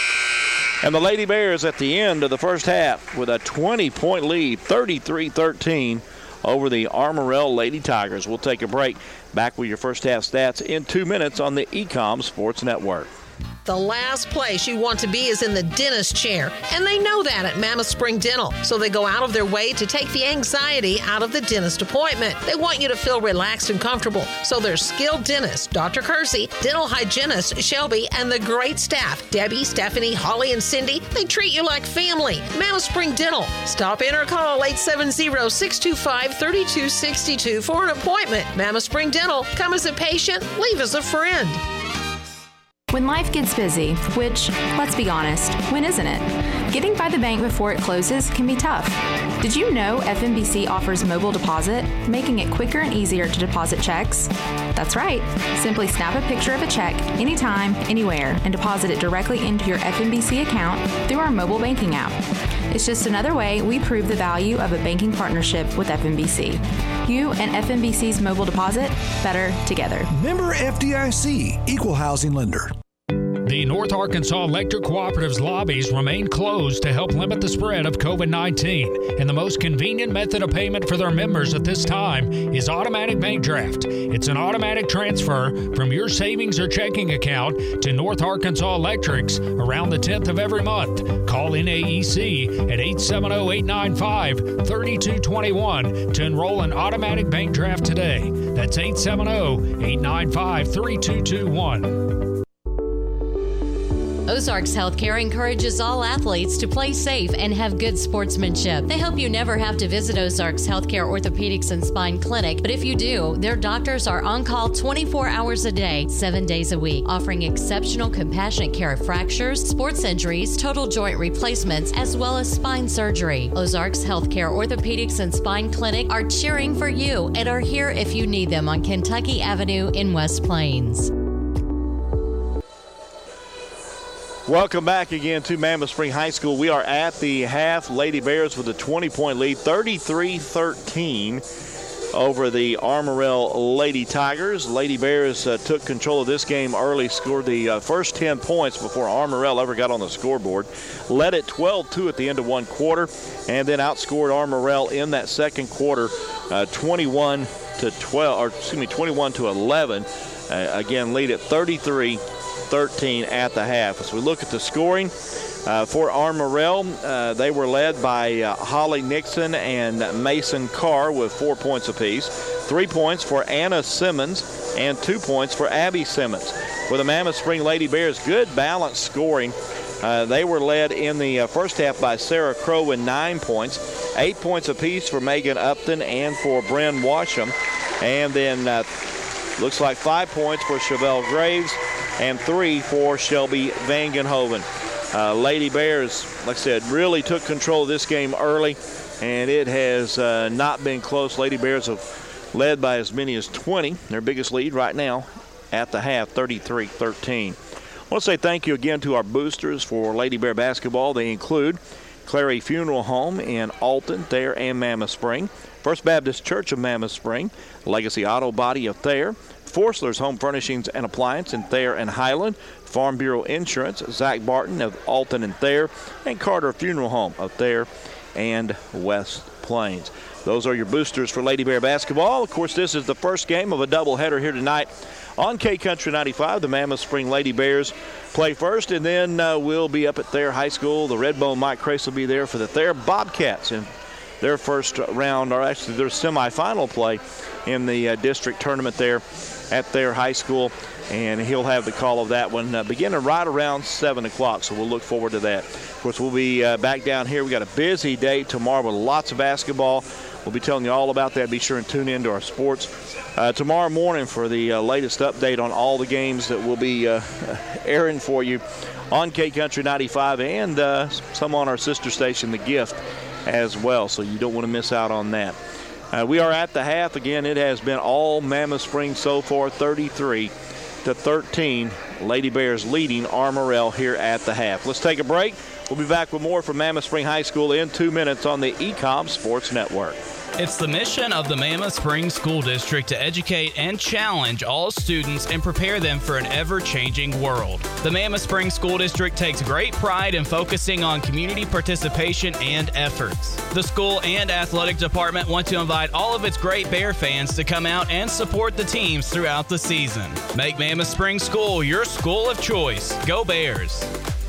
And the Lady Bears at the end of the first half with a twenty-point lead, thirty-three thirteen. Over the Armorell Lady Tigers. We'll take a break. Back with your first half stats in two minutes on the Ecom Sports Network. The last place you want to be is in the dentist chair, and they know that at Mammoth Spring Dental, so they go out of their way to take the anxiety out of the dentist appointment. They want you to feel relaxed and comfortable, so their skilled dentist, Doctor Kersey, dental hygienist Shelby, and the great staff, Debbie, Stephanie, Holly, and Cindy, they treat you like family. Mammoth Spring Dental. Stop in or call eight seven zero, six two five, three two six two for an appointment. Mammoth Spring Dental. Come as a patient, leave as a friend. When life gets busy, which, let's be honest, when isn't it? Getting by the bank before it closes can be tough. Did you know F M B C offers mobile deposit, making it quicker and easier to deposit checks? That's right. Simply snap a picture of a check anytime, anywhere, and deposit it directly into your F M B C account through our mobile banking app. It's just another way we prove the value of a banking partnership with F M B C. You and F M B C's mobile deposit, better together. Member F D I C, Equal Housing Lender. The North Arkansas Electric Cooperative's lobbies remain closed to help limit the spread of covid nineteen, and the most convenient method of payment for their members at this time is automatic bank draft. It's an automatic transfer from your savings or checking account to North Arkansas Electric's around the tenth of every month. Call N A E C at eight seven zero, eight nine five, three two two one to enroll in automatic bank draft today. That's eight seven zero, eight nine five, three two two one. Ozarks Healthcare encourages all athletes to play safe and have good sportsmanship. They hope you never have to visit Ozarks Healthcare Orthopedics and Spine Clinic, but if you do, their doctors are on call twenty-four hours a day, seven days a week, offering exceptional compassionate care of fractures, sports injuries, total joint replacements, as well as spine surgery. Ozarks Healthcare Orthopedics and Spine Clinic are cheering for you and are here if you need them on Kentucky Avenue in West Plains. Welcome back again to Mammoth Spring High School. We are at the half. Lady Bears with a twenty-point lead, thirty-three thirteen over the Armorel Lady Tigers. Lady Bears uh, took control of this game early, scored the uh, first ten points before Armorel ever got on the scoreboard. Led it twelve two at the end of one quarter, and then outscored Armorel in that second quarter, uh, twenty-one to twelve, or excuse me, twenty-one to eleven. Uh, again, lead at thirty-three thirteen at the half. As we look at the scoring uh, for Armorel, uh, they were led by uh, Holly Nixon and Mason Carr with four points apiece. Three points for Anna Simmons and two points for Abby Simmons. For the Mammoth Spring Lady Bears, good balanced scoring. Uh, they were led in the uh, first half by Sarah Crow with nine points, eight points apiece for Megan Upton and for Bryn Washam, and then uh, looks like five points for Chevelle Graves and three for Shelby Vangenhoven. Uh, Lady Bears, like I said, really took control of this game early, and it has uh, not been close. Lady Bears have led by as many as twenty, their biggest lead right now at the half, thirty-three thirteen. I want to say thank you again to our boosters for Lady Bear basketball. They include Clary Funeral Home in Alton, Thayer, and Mammoth Spring, First Baptist Church of Mammoth Spring, Legacy Auto Body of Thayer, Forsler's Home Furnishings and Appliance in Thayer and Highland, Farm Bureau Insurance, Zach Barton of Alton and Thayer, and Carter Funeral Home of Thayer and West Plains. Those are your boosters for Lady Bear basketball. Of course, this is the first game of a doubleheader here tonight on K Country ninety-five. The Mammoth Spring Lady Bears play first, and then uh, we'll be up at Thayer High School. The Redbone Mike Crace will be there for the Thayer Bobcats in their first round, or actually their semifinal play in the uh, district tournament there at Thayer High School, and he'll have the call of that one uh, beginning right around seven o'clock, so we'll look forward to that. Of course, we'll be uh, back down here. We got a busy day tomorrow with lots of basketball. We'll be telling you all about that. Be sure and tune in to our sports uh, tomorrow morning for the uh, latest update on all the games that will be uh, airing for you on K Country ninety-five and uh, some on our sister station, The Gift, as well, so you don't want to miss out on that. Uh, we are at the half. Again, it has been all Mammoth Spring so far, thirty-three to thirteen. Lady Bears leading Armorel here at the half. Let's take a break. We'll be back with more from Mammoth Spring High School in two minutes on the E COM Sports Network. It's the mission of the Mammoth Spring School District to educate and challenge all students and prepare them for an ever-changing world. The Mammoth Spring School District takes great pride in focusing on community participation and efforts. The school and athletic department want to invite all of its great Bear fans to come out and support the teams throughout the season. Make Mammoth Spring School your school of choice. Go Bears!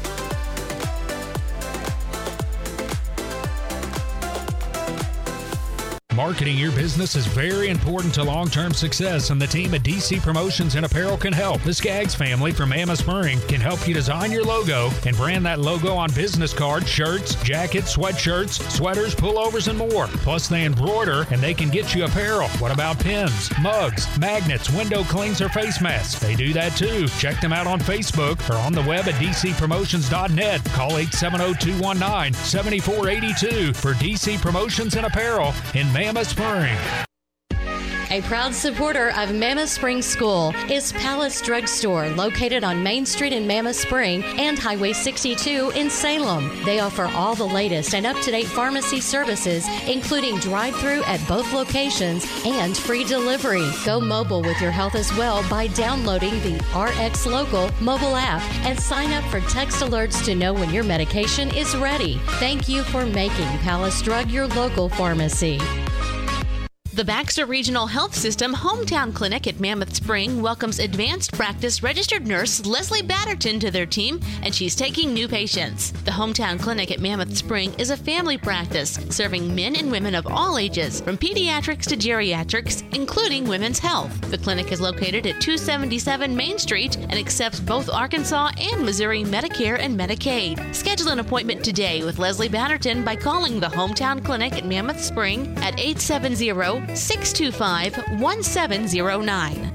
Marketing your business is very important to long-term success, and the team at D C Promotions and Apparel can help. The Skaggs family from Mammoth Spring can help you design your logo and brand that logo on business cards, shirts, jackets, sweatshirts, sweaters, pullovers, and more. Plus, they embroider, and they can get you apparel. What about pins, mugs, magnets, window clings, or face masks? They do that too. Check them out on Facebook or on the web at d c promotions dot net. Call eight seven zero, two one nine, seven four eight two for D C Promotions and Apparel in Mammoth Spring. A proud supporter of Mammoth Spring School is Palace Drug Store, located on Main Street in Mammoth Spring and Highway sixty-two in Salem. They offer all the latest and up-to-date pharmacy services, including drive-through at both locations and free delivery. Go mobile with your health as well by downloading the R X Local mobile app and sign up for text alerts to know when your medication is ready. Thank you for making Palace Drug your local pharmacy. The Baxter Regional Health System Hometown Clinic at Mammoth Spring welcomes advanced practice registered nurse Leslie Batterton to their team, and she's taking new patients. The Hometown Clinic at Mammoth Spring is a family practice serving men and women of all ages, from pediatrics to geriatrics, including women's health. The clinic is located at two seventy-seven Main Street and accepts both Arkansas and Missouri Medicare and Medicaid. Schedule an appointment today with Leslie Batterton by calling the Hometown Clinic at Mammoth Spring at eight seven zero, six two five, one seven zero nine.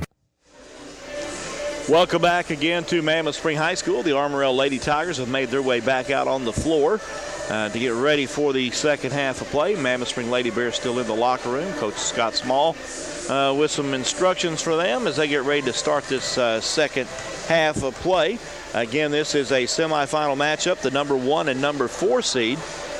Welcome back again to Mammoth Spring High School. The Armorel Lady Tigers have made their way back out on the floor uh, to get ready for the second half of play. Mammoth Spring Lady Bears still in the locker room. Coach Scott Small uh, with some instructions for them as they get ready to start this uh, second half of play. Again, this is a semifinal matchup. The number one and number four seed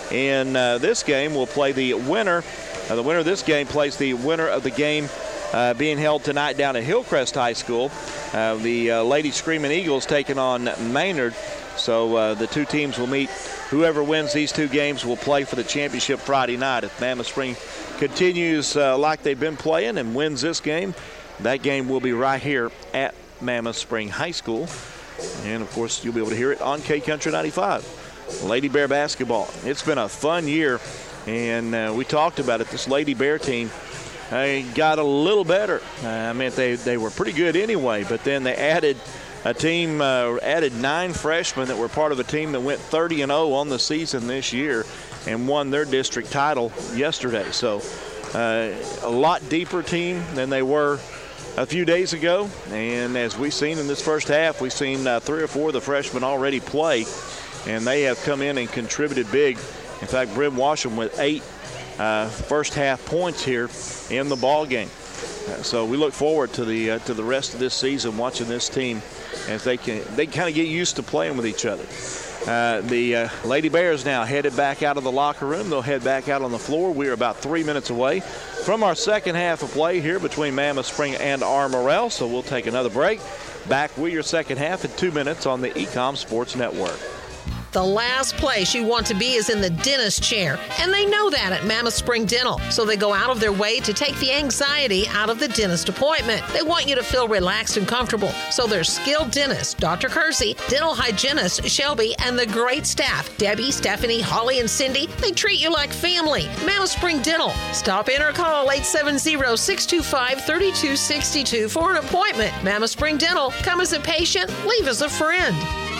in uh, this game will play the winner. Uh, the winner of this game plays the winner of the game uh, being held tonight down at Hillcrest High School. Uh, the uh, Lady Screaming Eagles taking on Maynard. So uh, the two teams will meet. Whoever wins these two games will play for the championship Friday night. If Mammoth Spring continues uh, like they've been playing and wins this game, that game will be right here at Mammoth Spring High School. And, of course, you'll be able to hear it on K Country ninety-five. Lady Bear basketball. It's been a fun year. And uh, we talked about it. This Lady Bear team uh, got a little better. Uh, I mean, they, they were pretty good anyway, but then they added a team, uh, added nine freshmen that were part of a team that went thirty and oh on the season this year and won their district title yesterday. So uh, a lot deeper team than they were a few days ago. And as we've seen in this first half, we've seen uh, three or four of the freshmen already play, and they have come in and contributed big. In fact, Brim Washam with eight uh, first half points here in the ball game. Uh, so we look forward to the uh, to the rest of this season, watching this team as they can they kind of get used to playing with each other. Uh, the uh, Lady Bears now headed back out of the locker room. They'll head back out on the floor. We are about three minutes away from our second half of play here between Mammoth Spring and Armorel. So we'll take another break. Back with your second half in two minutes on the Ecom Sports Network. The last place you want to be is in the dentist chair, and they know that at Mammoth Spring Dental, so they go out of their way to take the anxiety out of the dentist appointment. They want you to feel relaxed and comfortable, so their skilled dentist, Doctor Kersey, dental hygienist Shelby, and the great staff, Debbie, Stephanie, Holly, and Cindy, they treat you like family. Mammoth Spring Dental. Stop in or call eight seven zero, six two five, three two six two for an appointment. Mammoth Spring Dental. Come as a patient, leave as a friend.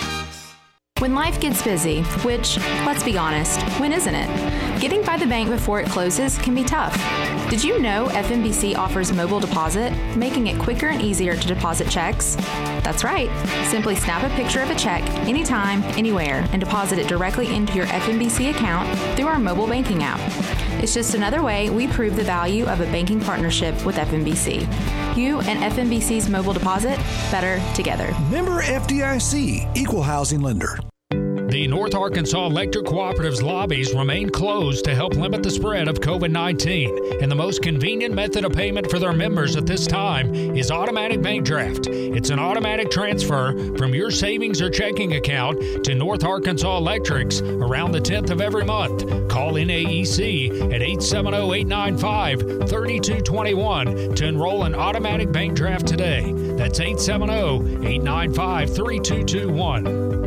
When life gets busy, which, let's be honest, when isn't it? Getting by the bank before it closes can be tough. Did you know F M B C offers mobile deposit, making it quicker and easier to deposit checks? That's right. Simply snap a picture of a check anytime, anywhere, and deposit it directly into your F M B C account through our mobile banking app. It's just another way we prove the value of a banking partnership with F M B C. You and F M B C's mobile deposit, better together. Member F D I C, Equal Housing Lender. The North Arkansas Electric Cooperative's lobbies remain closed to help limit the spread of covid nineteen, and the most convenient method of payment for their members at this time is automatic bank draft. It's an automatic transfer from your savings or checking account to North Arkansas Electric's around the tenth of every month. Call N A E C at eight seven zero, eight nine five, three two two one to enroll in automatic bank draft today. That's eight seven zero, eight nine five, three two two one.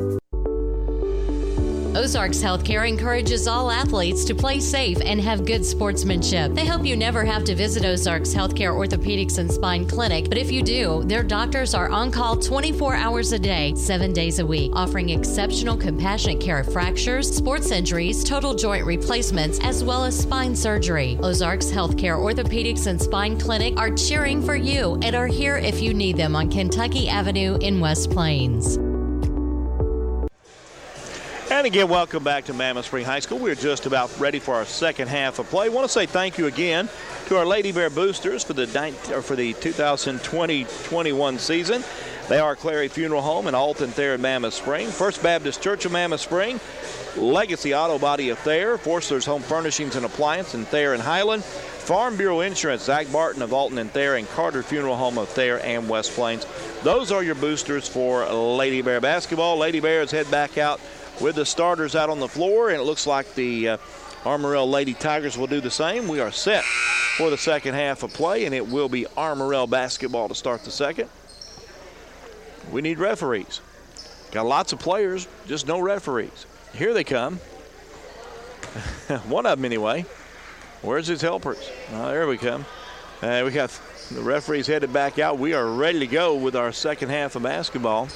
Ozarks Healthcare encourages all athletes to play safe and have good sportsmanship. They hope you never have to visit Ozarks Healthcare Orthopedics and Spine Clinic, but if you do, their doctors are on call twenty-four hours a day, seven days a week, offering exceptional compassionate care of fractures, sports injuries, total joint replacements, as well as spine surgery. Ozarks Healthcare Orthopedics and Spine Clinic are cheering for you and are here if you need them on Kentucky Avenue in West Plains. And And again, welcome back to Mammoth Spring High School. We're just about ready for our second half of play. I want to say thank you again to our Lady Bear boosters for the or for the two thousand twenty twenty-one season. They are Clary Funeral Home in Alton, Thayer, and Mammoth Spring. First Baptist Church of Mammoth Spring. Legacy Auto Body of Thayer. Forstler's Home Furnishings and Appliance in Thayer and Highland. Farm Bureau Insurance, Zach Barton of Alton and Thayer, and Carter Funeral Home of Thayer and West Plains. Those are your boosters for Lady Bear basketball. Lady Bears head back out with the starters out on the floor, and it looks like the uh, Armorel Lady Tigers will do the same. We are set for the second half of play, and it will be Armorel basketball to start the second. We need referees. Got lots of players, just no referees. Here they come. One of them anyway. Where's his helpers? Oh, there we come. Uh, we got the referees headed back out. We are ready to go with our second half of basketball.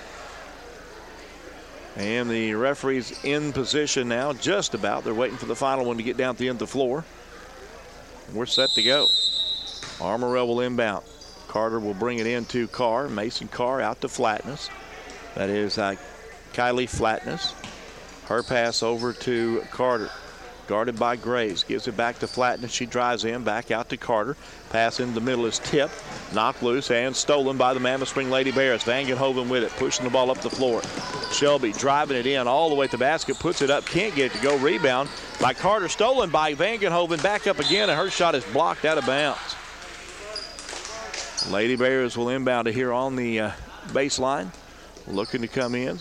And the referees in position now, just about. They're waiting for the final one to get down at the end of the floor. We're set to go. Armorel will inbound. Carter will bring it in to Carr. Mason Carr out to Flatness. That is uh, Kylie Flatness. Her pass over to Carter. Guarded by Graves. Gives it back to Flatness. She drives in. Back out to Carter. Pass in the middle is tipped. Knocked loose and stolen by the Mammoth Spring Lady Bears. Vangenhoven with it. Pushing the ball up the floor. Shelby driving it in all the way to the basket. Puts it up. Can't get it to go. Rebound by Carter. Stolen by Vangenhoven. Back up again, and her shot is blocked out of bounds. Lady Bears will inbound it here on the uh, baseline. Looking to come in.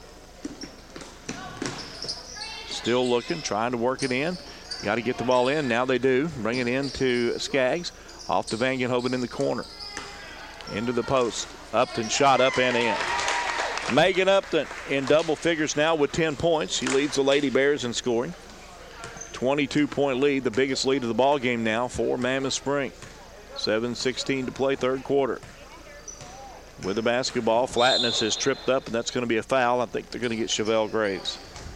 Still looking, trying to work it in. Got to get the ball in. Now they do. Bring it in to Skaggs. Off to Vangenhoven in the corner. Into the post. Upton shot up and in. Megan Upton in double figures now with ten points. She leads the Lady Bears in scoring. twenty-two point lead, the biggest lead of the ball game now for Mammoth Spring. seven sixteen to play, third quarter. With the basketball, Flatness is tripped up, and that's going to be a foul. I think they're going to get Chevelle Graves.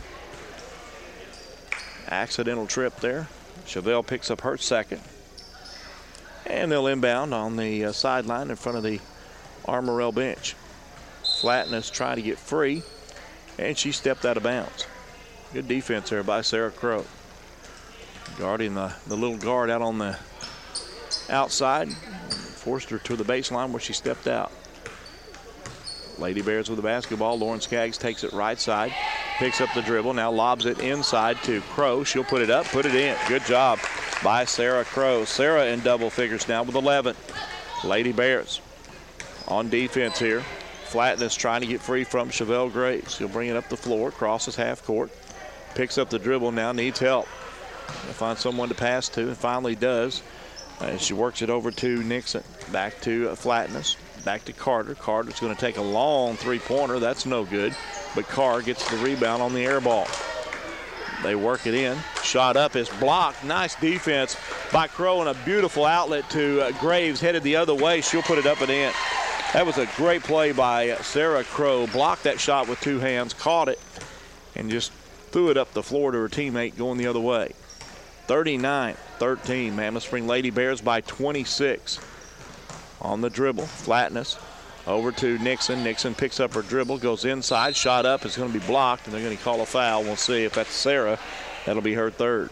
Accidental trip there. Chevelle picks up her second. And they'll inbound on the uh, sideline in front of the Armorel bench. Flatness trying to get free, and she stepped out of bounds. Good defense there by Sarah Crow. Guarding the, the little guard out on the outside. Forced her to the baseline where she stepped out. Lady Bears with the basketball. Lauren Skaggs takes it right side. Picks up the dribble. Now lobs it inside to Crow. She'll put it up, put it in. Good job by Sarah Crow. Sarah in double figures now with eleven. Lady Bears on defense here. Flatness trying to get free from Chevelle Graves. She'll bring it up the floor, crosses half court. Picks up the dribble now, needs help. She'll find someone to pass to, and finally does. Uh, she works it over to Nixon. Back to uh, Flatness. Back to Carter. Carter's going to take a long three-pointer. That's no good. But Carr gets the rebound on the air ball. They work it in. Shot up is blocked. Nice defense by Crow, and a beautiful outlet to uh, Graves. Headed the other way. She'll put it up and in. That was a great play by uh, Sarah Crow. Blocked that shot with two hands. Caught it and just threw it up the floor to her teammate going the other way. thirty-nine thirteen. Mammoth Spring Lady Bears by twenty-six. On the dribble, Flatness over to Nixon. Nixon picks up her dribble, goes inside, shot up. It's going to be blocked, and they're going to call a foul. We'll see if that's Sarah. That'll be her third.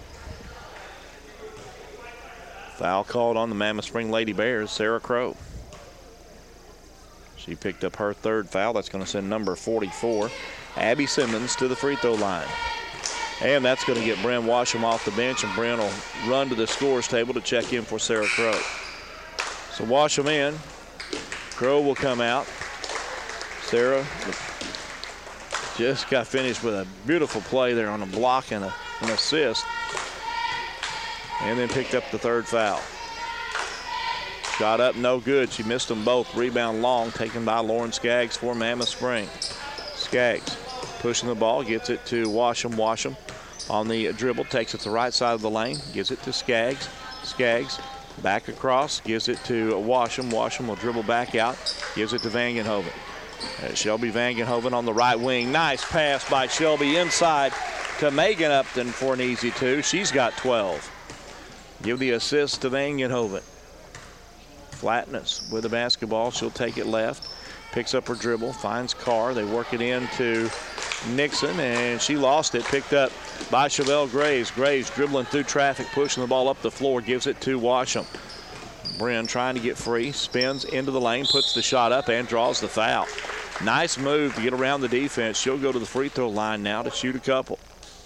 Foul called on the Mammoth Spring Lady Bears, Sarah Crow. She picked up her third foul. That's going to send number forty-four, Abby Simmons, to the free throw line. And that's going to get Bren Washam off the bench, and Bren will run to the scores table to check in for Sarah Crow. So Washam in. Crow will come out. Sarah just got finished with a beautiful play there on a block and a, an assist. And then picked up the third foul. Shot up, no good. She missed them both. Rebound long, taken by Lauren Skaggs for Mammoth Spring. Skaggs pushing the ball, gets it to Washam. Washam on the dribble, takes it to the right side of the lane, gives it to Skaggs. Skaggs back across, gives it to Washam. Washam will dribble back out, gives it to Vangenhoven. Uh, Shelby Vangenhoven on the right wing. Nice pass by Shelby inside to Megan Upton for an easy two. She's got twelve. Give the assist to Vangenhoven. Flatness with the basketball. She'll take it left. Picks up her dribble. Finds Carr. They work it into Nixon, and she lost it. Picked up by Chevelle Graves. Graves dribbling through traffic, pushing the ball up the floor, gives it to Washam. Bren trying to get free, spins into the lane, puts the shot up, and draws the foul. Nice move to get around the defense. She'll go to the free throw line now to shoot a couple.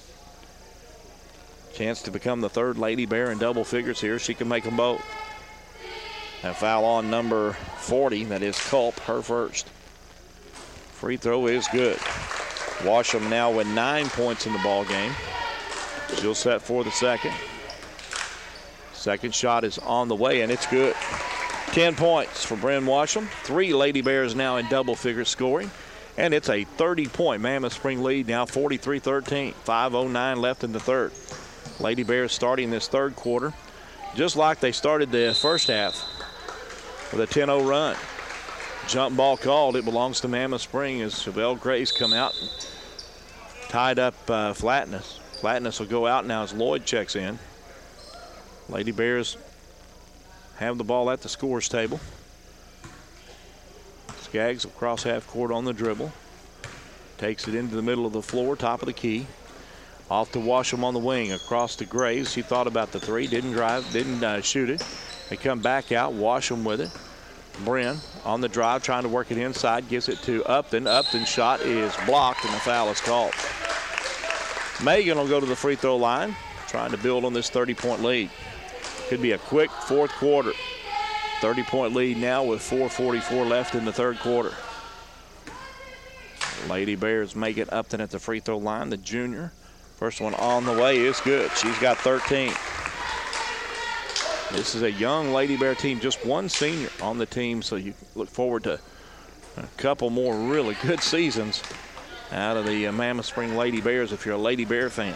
Chance to become the third Lady Bear in double figures here. She can make them both. And foul on number forty, that is Culp, her first. Free throw is good. Washam now with nine points in the ball game. She'll set for the second. Second shot is on the way, and it's good. ten points for Bren Washam. Three Lady Bears now in double figure scoring. And it's a thirty-point Mammoth Spring lead now, forty-three thirteen. five oh nine left in the third. Lady Bears starting this third quarter just like they started the first half with a ten oh run. Jump ball called. It belongs to Mammoth Spring as Chevelle Graves come out and tied up uh, Flatness. Flatness will go out now as Lloyd checks in. Lady Bears have the ball at the scorer's table. Skaggs will cross half court on the dribble. Takes it into the middle of the floor, top of the key. Off to Washam on the wing, across to Graves. She thought about the three, didn't drive, didn't uh, shoot it. They come back out, Washam with it. Bren on the drive, trying to work it inside, gives it to Upton. Upton's shot is blocked, and the foul is called. Megan will go to the free throw line, trying to build on this thirty-point lead. Could be a quick fourth quarter. thirty-point lead now with four forty-four left in the third quarter. Lady Bears make it Upton at the free throw line, the junior. First one on the way is good. She's got thirteen. This is a young Lady Bear team, just one senior on the team, so you look forward to a couple more really good seasons out of the uh, Mammoth Spring Lady Bears if you're a Lady Bear fan.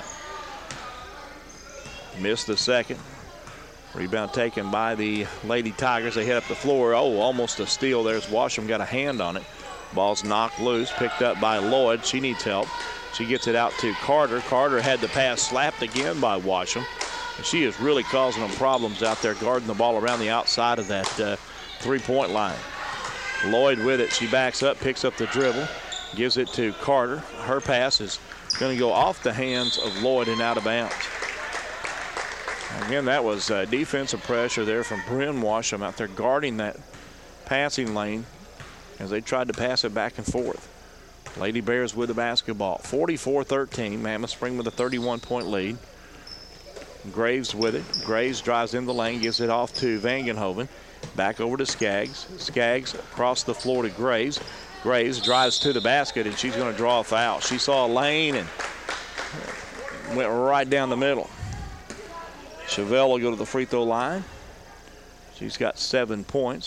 Missed the second. Rebound taken by the Lady Tigers. They hit up the floor. Oh, almost a steal. There's Washam, got a hand on it. Ball's knocked loose, picked up by Lloyd. She needs help. She gets it out to Carter. Carter had the pass slapped again by Washam. She is really causing them problems out there, guarding the ball around the outside of that uh, three-point line. Lloyd with it. She backs up, picks up the dribble, gives it to Carter. Her pass is going to go off the hands of Lloyd and out of bounds. Again, that was uh, defensive pressure there from Bren Washam out there guarding that passing lane as they tried to pass it back and forth. Lady Bears with the basketball. forty-four thirteen. Mammoth Spring with a thirty-one-point lead. Graves with it. Graves drives in the lane, gives it off to Vangenhoven. Back over to Skaggs. Skaggs across the floor to Graves. Graves drives to the basket, and she's going to draw a foul. She saw a lane and went right down the middle. Chevelle will go to the free throw line. She's got seven points.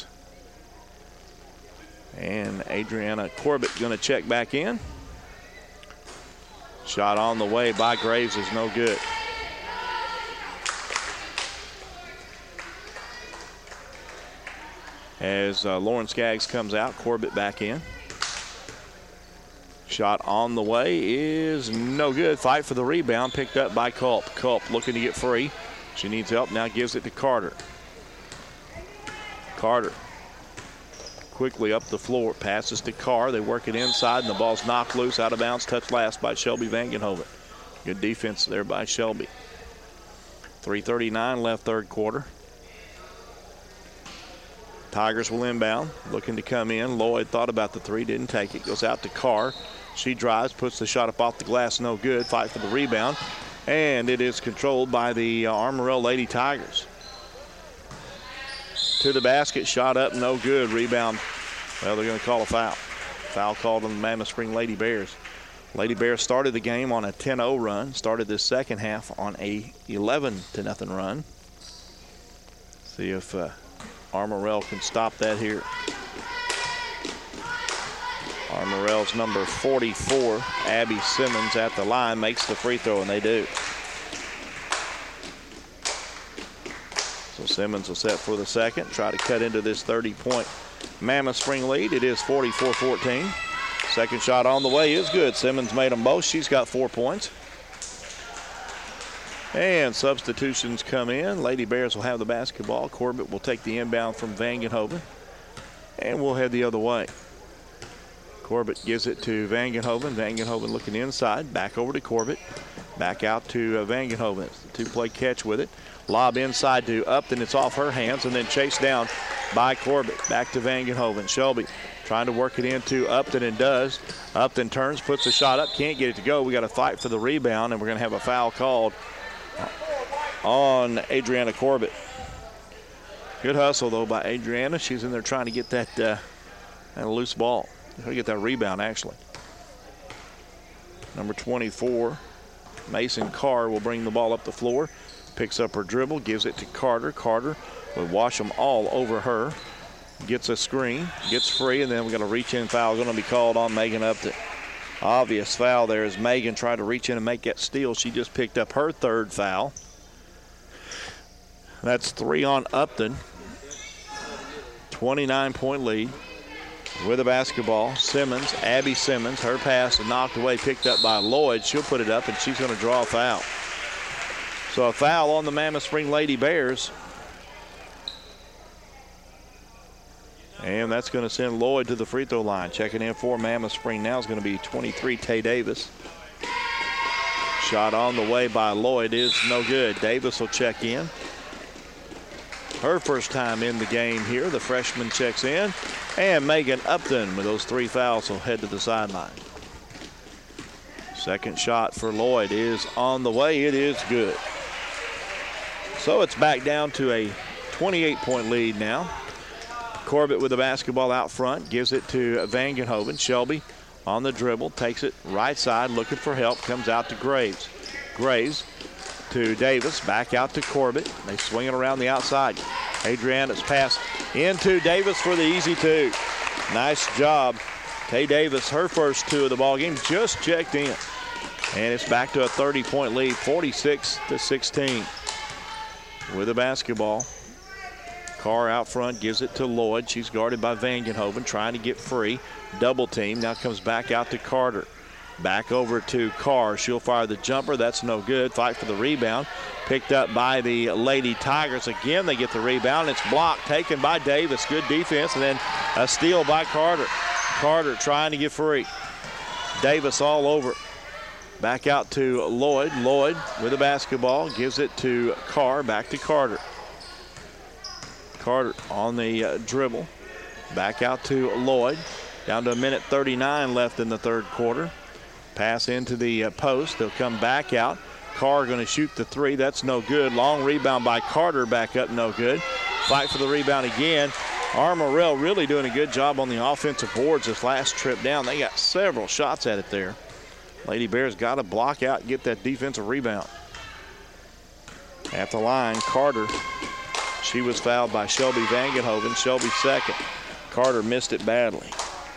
And Adriana Corbett going to check back in. Shot on the way by Graves is no good. As uh, Lauren Skaggs comes out, Corbett back in. Shot on the way is no good. Fight for the rebound, picked up by Culp. Culp looking to get free. She needs help, now gives it to Carter. Carter quickly up the floor, passes to Carr. They work it inside, and the ball's knocked loose, out of bounds, touched last by Shelby Vangenhoven. Good defense there by Shelby. three thirty-nine left third quarter. Tigers will inbound, looking to come in. Lloyd thought about the three, didn't take it. Goes out to Carr. She drives, puts the shot up off the glass, no good. Fight for the rebound, and it is controlled by the uh, Armorel Lady Tigers. To the basket, shot up, no good. Rebound, well, they're going to call a foul. Foul called on the Mammoth Spring Lady Bears. Lady Bears started the game on a ten oh run, started this second half on a eleven to nothing run. See if uh, Armorel can stop that here. Armorel's number forty-four, Abby Simmons, at the line, makes the free throw, and they do. So Simmons will set for the second, try to cut into this thirty-point Mammoth Spring lead. It is forty-four fourteen. Second shot on the way is good. Simmons made them both. She's got four points. And substitutions come in. Lady Bears will have the basketball. Corbett will take the inbound from Vangenhoven. And we'll head the other way. Corbett gives it to Vangenhoven. Vangenhoven looking inside, back over to Corbett. Back out to uh, Vangenhoven. Two-play catch with it. Lob inside to Upton. It's off her hands and then chased down by Corbett. Back to Vangenhoven. Shelby trying to work it into Upton and does. Upton turns, puts the shot up, can't get it to go. We got to fight for the rebound, and we're going to have a foul called on Adriana Corbett. Good hustle, though, by Adriana. She's in there trying to get that, uh, that loose ball. Trying to get that rebound, actually. Number twenty-four, Mason Carr, will bring the ball up the floor. Picks up her dribble, gives it to Carter. Carter will wash them all over her. Gets a screen, gets free, and then we're going to reach in foul. Going to be called on Megan Upton. Obvious foul there as Megan tried to reach in and make that steal. She just picked up her third foul. That's three on Upton. twenty-nine point lead with the basketball. Simmons, Abby Simmons, her pass knocked away, picked up by Lloyd. She'll put it up, and she's going to draw a foul. So a foul on the Mammoth Spring Lady Bears. And that's going to send Lloyd to the free throw line. Checking in for Mammoth Spring now is going to be twenty-three, Tay Davis. Shot on the way by Lloyd is no good. Davis will check in. Her first time in the game here. The freshman checks in. And Megan Upton with those three fouls will head to the sideline. Second shot for Lloyd is on the way. It is good. So it's back down to a twenty-eight point lead now. Corbett with the basketball out front, gives it to Vangenhoven. Shelby on the dribble, takes it right side, looking for help, comes out to Graves. Graves to Davis, back out to Corbett. They swing it around the outside. Adriana's pass into Davis for the easy two. Nice job. Tay Davis, her first two of the ball game, just checked in. And it's back to a thirty point lead, forty-six to sixteen. With the basketball. Carr out front, gives it to Lloyd. She's guarded by Vangenhoven, trying to get free. Double team, now comes back out to Carter. Back over to Carr. She'll fire the jumper. That's no good. Fight for the rebound. Picked up by the Lady Tigers. Again, they get the rebound. It's blocked, taken by Davis. Good defense, and then a steal by Carter. Carter trying to get free. Davis all over. Back out to Lloyd. Lloyd with the basketball, gives it to Carr. Back to Carter. Carter on the uh, dribble. Back out to Lloyd. Down to a minute thirty-nine left in the third quarter. Pass into the uh, post. They'll come back out. Carr going to shoot the three. That's no good. Long rebound by Carter. Back up, no good. Fight for the rebound again. Armorell really doing a good job on the offensive boards this last trip down. They got several shots at it there. Lady Bears got to block out and get that defensive rebound. At the line, Carter. She was fouled by Shelby Vangenhoven. Shelby second. Carter missed it badly.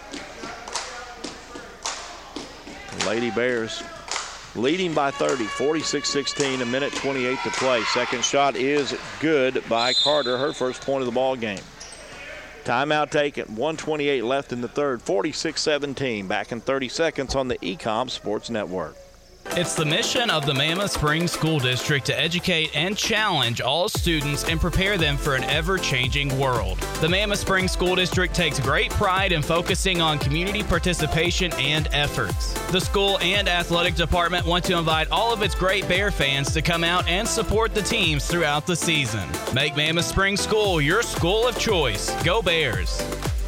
Lady Bears leading by thirty, forty-six sixteen, a minute twenty-eight to play. Second shot is good by Carter, her first point of the ball game. Timeout taken, one twenty-eight left in the third, forty-six seventeen. Back in thirty seconds on the E COM Sports Network. It's the mission of the Mammoth Spring School District to educate and challenge all students and prepare them for an ever-changing world. The Mammoth Spring School District takes great pride in focusing on community participation and efforts. The school and athletic department want to invite all of its great Bear fans to come out and support the teams throughout the season. Make Mammoth Spring School your school of choice. Go Bears!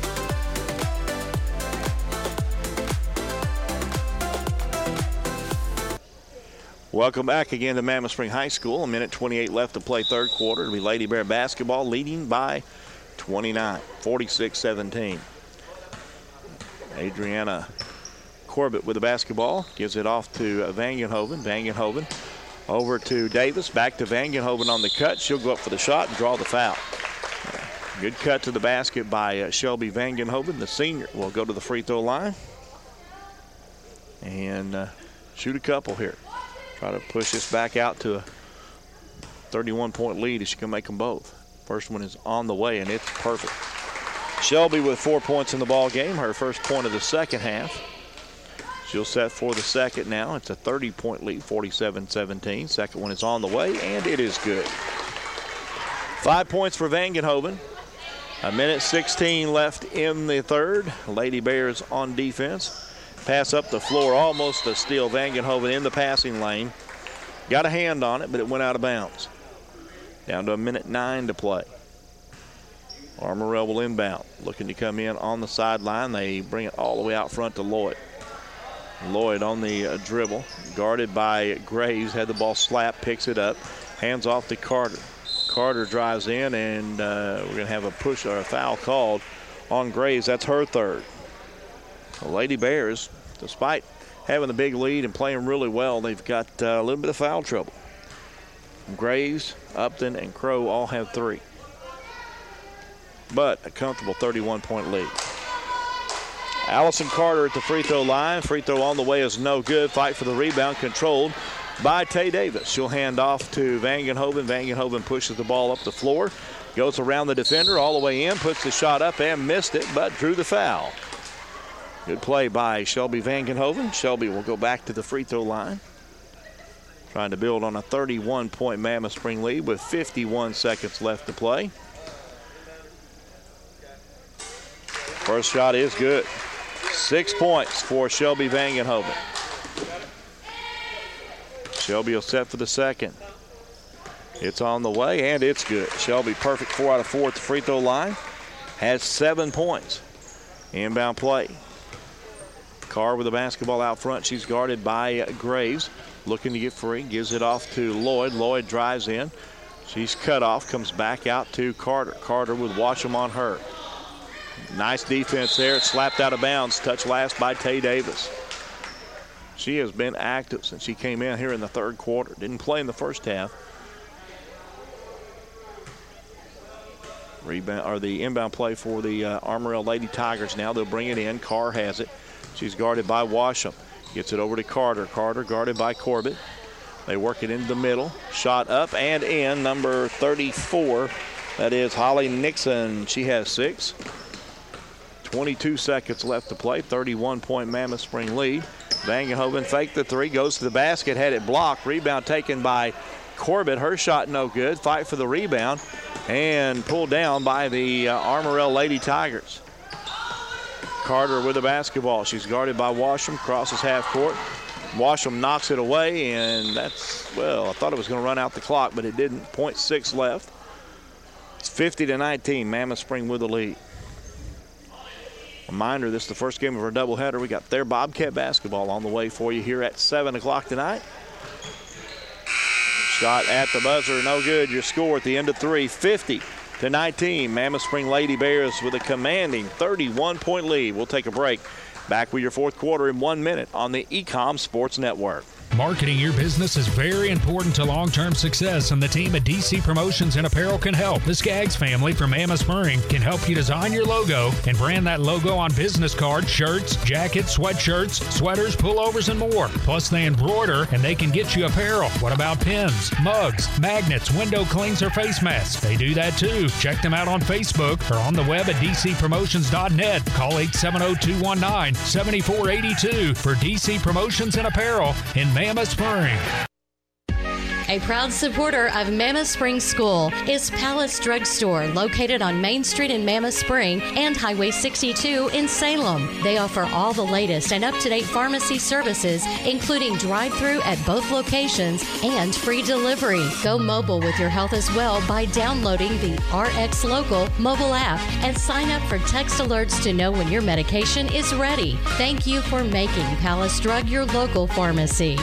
Welcome back again to Mammoth Spring High School. A minute twenty-eight left to play third quarter. It'll be Lady Bear basketball leading by twenty-nine, forty-six seventeen. Adriana Corbett with the basketball. Gives it off to Vangenhoven. Vangenhoven over to Davis. Back to Vangenhoven on the cut. She'll go up for the shot and draw the foul. Good cut to the basket by uh, Shelby Vangenhoven. The senior will go to the free throw line and uh, shoot a couple here. Try to push this back out to a thirty-one point lead if she can make them both. First one is on the way, and it's perfect. Shelby with four points in the ball game, her first point of the second half. She'll set for the second now. It's a thirty point lead, forty-seven seventeen. Second one is on the way, and it is good. Five points for Vangenhoven. A minute sixteen left in the third. Lady Bears on defense. Pass up the floor, almost a steal. Vangenhoven in the passing lane. Got a hand on it, but it went out of bounds. Down to a minute nine to play. Armorell will inbound. Looking to come in on the sideline. They bring it all the way out front to Lloyd. Lloyd on the uh, dribble. Guarded by Graves. Had the ball slapped, picks it up. Hands off to Carter. Carter drives in, and uh, we're going to have a push or a foul called on Graves. That's her third. The Lady Bears, despite having the big lead and playing really well, they've got uh, a little bit of foul trouble. Graves, Upton, and Crow all have three. But a comfortable thirty-one point lead. Allison Carter at the free throw line. Free throw on the way is no good. Fight for the rebound, controlled by Tay Davis. She'll hand off to Vangenhoven. Vangenhoven pushes the ball up the floor, goes around the defender all the way in, puts the shot up and missed it, but drew the foul. Good play by Shelby Vangenhoven. Shelby will go back to the free throw line, trying to build on a thirty-one point Mammoth Spring lead with fifty-one seconds left to play. First shot is good. Six points for Shelby Vangenhoven. Shelby will set for the second. It's on the way, and it's good. Shelby perfect four out of four at the free throw line. Has seven points. Inbound play. Carr with the basketball out front. She's guarded by uh, Graves. Looking to get free. Gives it off to Lloyd. Lloyd drives in. She's cut off. Comes back out to Carter. Carter with Washam on her. Nice defense there. It's slapped out of bounds. Touch last by Tay Davis. She has been active since she came in here in the third quarter. Didn't play in the first half. Rebound or the inbound play for the uh, Armorell Lady Tigers now. They'll bring it in. Carr has it. She's guarded by Washam. Gets it over to Carter. Carter guarded by Corbett. They work it into the middle. Shot up and in. Number thirty-four. That is Holly Nixon. She has six. twenty-two seconds left to play. thirty-one point Mammoth Spring lead. Vangenhoven faked the three, goes to the basket, had it blocked. Rebound taken by Corbett. Her shot no good. Fight for the rebound and pulled down by the uh, Armorell Lady Tigers. Carter with the basketball. She's guarded by Washam. Crosses half court. Washam knocks it away, and that's, well, I thought it was going to run out the clock, but it didn't. point six left. It's fifty to nineteen. Mammoth Spring with the lead. Reminder, this is the first game of our doubleheader. We got their Bobcat basketball on the way for you here at seven o'clock tonight. Shot at the buzzer, no good. Your score at the end of three, fifty to nineteen. Mammoth Spring Lady Bears with a commanding thirty-one point lead. We'll take a break. Back with your fourth quarter in one minute on the E-Com Sports Network. Marketing your business is very important to long-term success, and the team at D C Promotions and Apparel can help. The Skaggs family from Mammoth Spring can help you design your logo and brand that logo on business cards, shirts, jackets, sweatshirts, sweaters, pullovers, and more. Plus, they embroider, and they can get you apparel. What about pins, mugs, magnets, window clings, or face masks? They do that too. Check them out on Facebook or on the web at d c promotions dot net. Call eight seven zero, two one nine, seven four eight two for D C Promotions and Apparel in Mammoth Spring. A proud supporter of Mammoth Spring School is Palace Drug Store, located on Main Street in Mammoth Spring and Highway sixty-two in Salem. They offer all the latest and up-to-date pharmacy services, including drive-through at both locations and free delivery. Go mobile with your health as well by downloading the R X Local mobile app and sign up for text alerts to know when your medication is ready. Thank you for making Palace Drug your local pharmacy.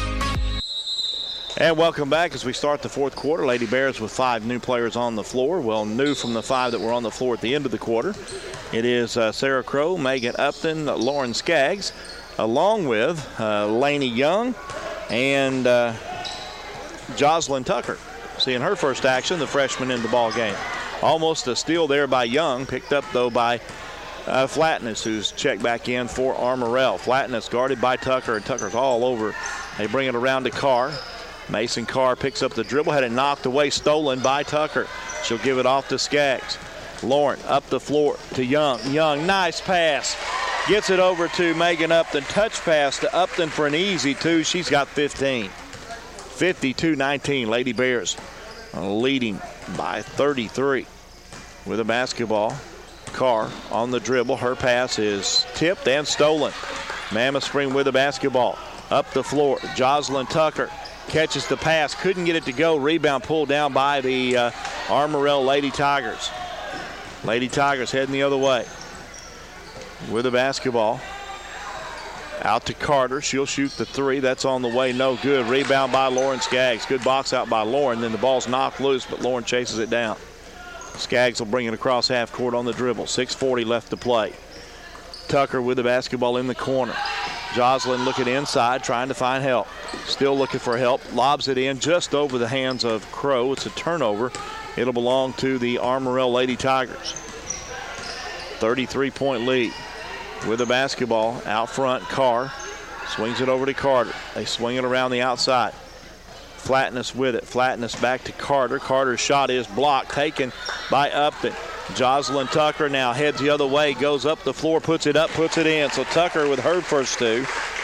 And welcome back as we start the fourth quarter. Lady Bears with five new players on the floor. Well, new from the five that were on the floor at the end of the quarter. It is uh, Sarah Crow, Megan Upton, Lauren Skaggs, along with uh, Lainey Young and uh, Jocelyn Tucker. Seeing her first action, the freshman in the ball game. Almost a steal there by Young, picked up though by uh, Flatness, who's checked back in for Armorell. Flatness guarded by Tucker, and Tucker's all over. They bring it around to Carr. Mason Carr picks up the dribble, had it knocked away, stolen by Tucker. She'll give it off to Skaggs. Lauren up the floor to Young. Young, nice pass. Gets it over to Megan Upton. Touch pass to Upton for an easy two. She's got fifteen. fifty-two nineteen. Lady Bears leading by thirty-three. with a basketball. Carr on the dribble. Her pass is tipped and stolen. Mammoth Spring with the basketball. Up the floor. Jocelyn Tucker catches the pass. Couldn't get it to go. Rebound pulled down by the uh, Armorel Lady Tigers. Lady Tigers heading the other way with the basketball. Out to Carter. She'll shoot the three. That's on the way. No good. Rebound by Lauren Skaggs. Good box out by Lauren. Then the ball's knocked loose, but Lauren chases it down. Skaggs will bring it across half court on the dribble. six forty left to play. Tucker with the basketball in the corner. Jocelyn looking inside, trying to find help. Still looking for help. Lobs it in just over the hands of Crow. It's a turnover. It'll belong to the Armorel Lady Tigers. thirty-three point lead. With the basketball out front, Carr swings it over to Carter. They swing it around the outside. Flatness with it. Flatness back to Carter. Carter's shot is blocked, taken by Upton. Jocelyn Tucker now heads the other way, goes up the floor, puts it up, puts it in. So Tucker with her first two.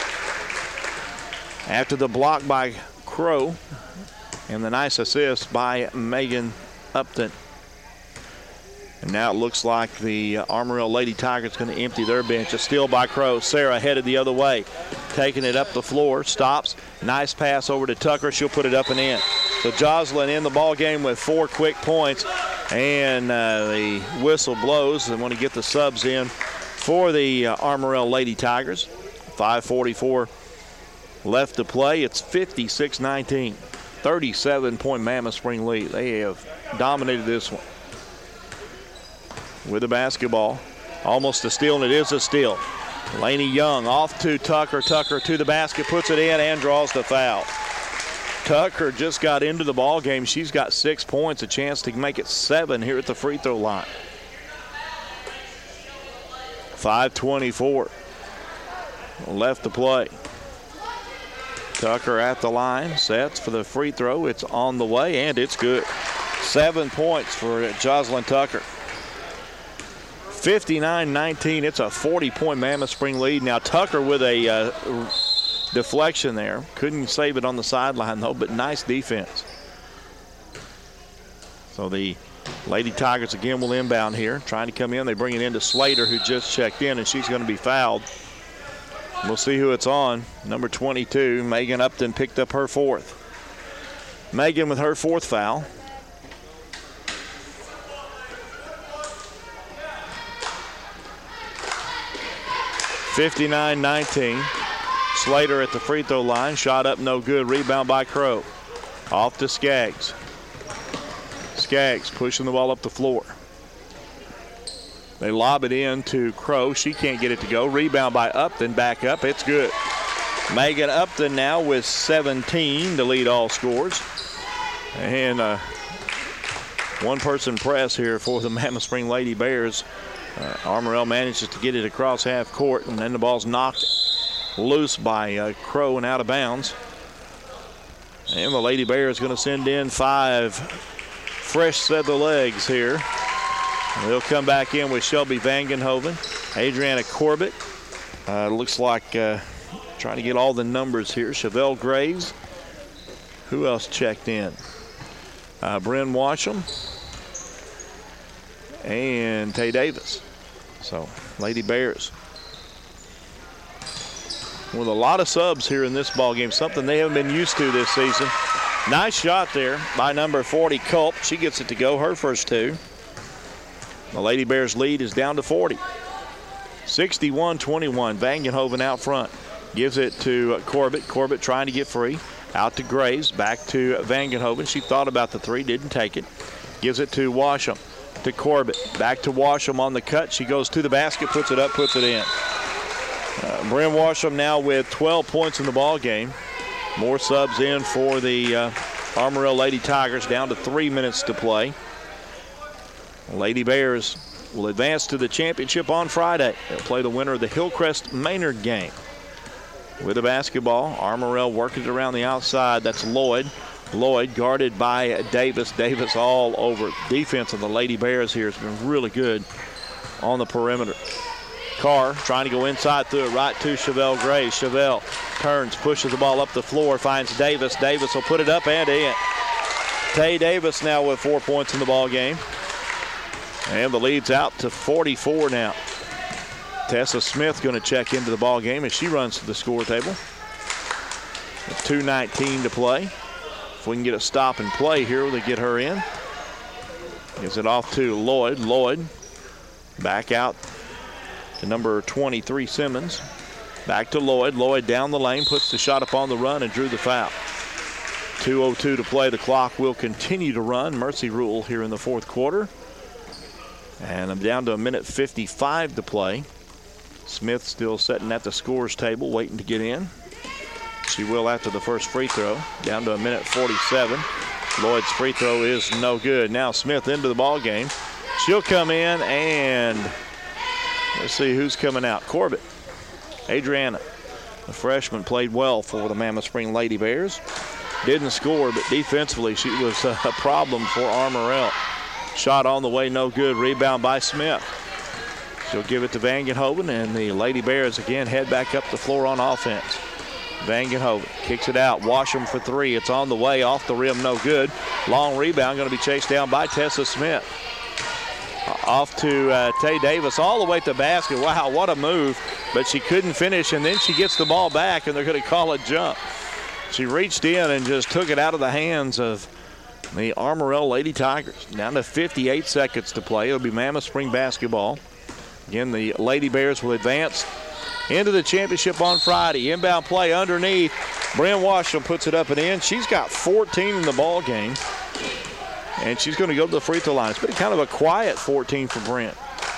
After the block by Crow and the nice assist by Megan Upton. And now it looks like the Armorel Lady Tigers going to empty their bench. A steal by Crow. Sarah headed the other way. Taking it up the floor. Stops. Nice pass over to Tucker. She'll put it up and in. So Jocelyn in the ball game with four quick points. And uh, the whistle blows. They want to get the subs in for the uh, Armorel Lady Tigers. five forty-four left to play. It's fifty-six nineteen. thirty-seven point Mammoth Spring lead. They have dominated this one. With the basketball. Almost a steal, and it is a steal. Laney Young off to Tucker. Tucker to the basket, puts it in, and draws the foul. Tucker just got into the ball game. She's got six points, a chance to make it seven here at the free throw line. five twenty-four left to play. Tucker at the line, sets for the free throw. It's on the way, and it's good. Seven points for Jocelyn Tucker. fifty-nine nineteen. It's a forty point Mammoth Spring lead. Now Tucker with a uh, deflection there. Couldn't save it on the sideline, though, but nice defense. So the Lady Tigers again will inbound here. Trying to come in. They bring it into Slater, who just checked in, and she's going to be fouled. We'll see who it's on. Number twenty-two, Megan Upton picked up her fourth. Megan with her fourth foul. fifty-nine nineteen. Slater at the free throw line. Shot up, no good. Rebound by Crow. Off to Skaggs. Skaggs pushing the ball up the floor. They lob it in to Crow. She can't get it to go. Rebound by Upton. Back up. It's good. Megan Upton now with seventeen to lead all scores. And uh, one-person press here for the Mammoth Spring Lady Bears. Uh, Armorel manages to get it across half court, and then the ball's knocked loose by uh, Crow and out of bounds. And the Lady Bears going to send in five fresh set of legs here. And they'll come back in with Shelby Vangenhoven, Adriana Corbett. Uh, looks like uh, trying to get all the numbers here. Chevelle Graves. Who else checked in? Uh, Bryn Washam. And Tay Davis. So, Lady Bears with a lot of subs here in this ball game, something they haven't been used to this season. Nice shot there by number forty, Culp. She gets it to go, her first two. The Lady Bears lead is down to forty. sixty-one twenty-one, Vangenhoven out front. Gives it to Corbett. Corbett trying to get free. Out to Graves, back to Vangenhoven. She thought about the three, didn't take it. Gives it to Washam. To Corbett, back to Washam on the cut. She goes to the basket, puts it up, puts it in. Uh, Bryn Washam now with twelve points in the ball game. More subs in for the uh, Armorel Lady Tigers, down to three minutes to play. Lady Bears will advance to the championship on Friday. They'll play the winner of the Hillcrest Maynard game. With the basketball, Armorel working it around the outside. That's Lloyd. Lloyd guarded by Davis. Davis all over. Defense of the Lady Bears here has been really good on the perimeter. Carr trying to go inside through it right to Chevelle Graves. Chevelle turns, pushes the ball up the floor, finds Davis. Davis will put it up and in. Tay Davis now with four points in the ball game. And the lead's out to forty-four now. Tessa Smith going to check into the ball game as she runs to the score table. With two nineteen to play. If we can get a stop and play here, they get her in. Gives it off to Lloyd. Lloyd back out to number twenty-three, Simmons. Back to Lloyd. Lloyd down the lane, puts the shot up on the run and drew the foul. two oh two to play. The clock will continue to run. Mercy rule here in the fourth quarter. And I'm down to a minute fifty-five to play. Smith still sitting at the scores table, waiting to get in. She will after the first free throw. Down to a minute forty-seven. Lloyd's free throw is no good. Now Smith into the ball game. She'll come in, and let's see who's coming out. Corbett. Adriana, the freshman, played well for the Mammoth Spring Lady Bears. Didn't score, but defensively she was a problem for Armorell. Shot on the way, no good. Rebound by Smith. She'll give it to Vangenhoven, and the Lady Bears again head back up the floor on offense. Vangenhoven kicks it out. Washam for three. It's on the way, off the rim, no good. Long rebound, going to be chased down by Tessa Smith. Off to uh, Tay Davis, all the way to the basket. Wow, what a move. But she couldn't finish, and then she gets the ball back, and they're going to call a jump. She reached in and just took it out of the hands of the Armorell Lady Tigers. Down to fifty-eight seconds to play. It'll be Mammoth Spring basketball. Again, the Lady Bears will advance into the championship on Friday. Inbound play underneath. Bryn Washam puts it up and in. She's got fourteen in the ball game. And she's going to go to the free throw line. It's been kind of a quiet fourteen for Brent.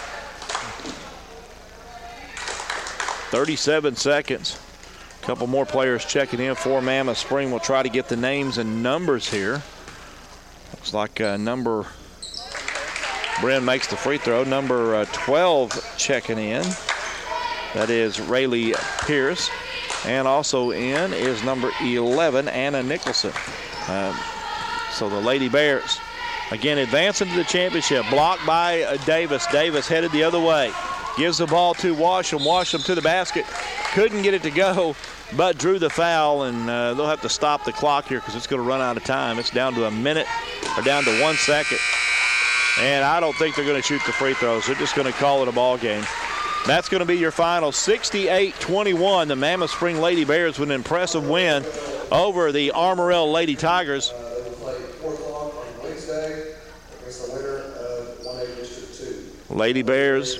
thirty-seven seconds. A couple more players checking in for Mammoth Spring. We'll try to get the names and numbers here. Looks like uh, number, Bryn makes the free throw. Number uh, twelve checking in. That is Rayleigh Pierce. And also in is number eleven, Anna Nicholson. Um, so the Lady Bears, again, advancing to the championship. Blocked by uh, Davis. Davis headed the other way. Gives the ball to Washam. Washam to the basket. Couldn't get it to go, but drew the foul, and uh, they'll have to stop the clock here because it's going to run out of time. It's down to a minute, or down to one second. And I don't think they're going to shoot the free throws. They're just going to call it a ball game. That's going to be your final, sixty-eight twenty-one. The Mammoth Spring Lady Bears with an impressive win over the Armorell Lady Tigers. Lady Bears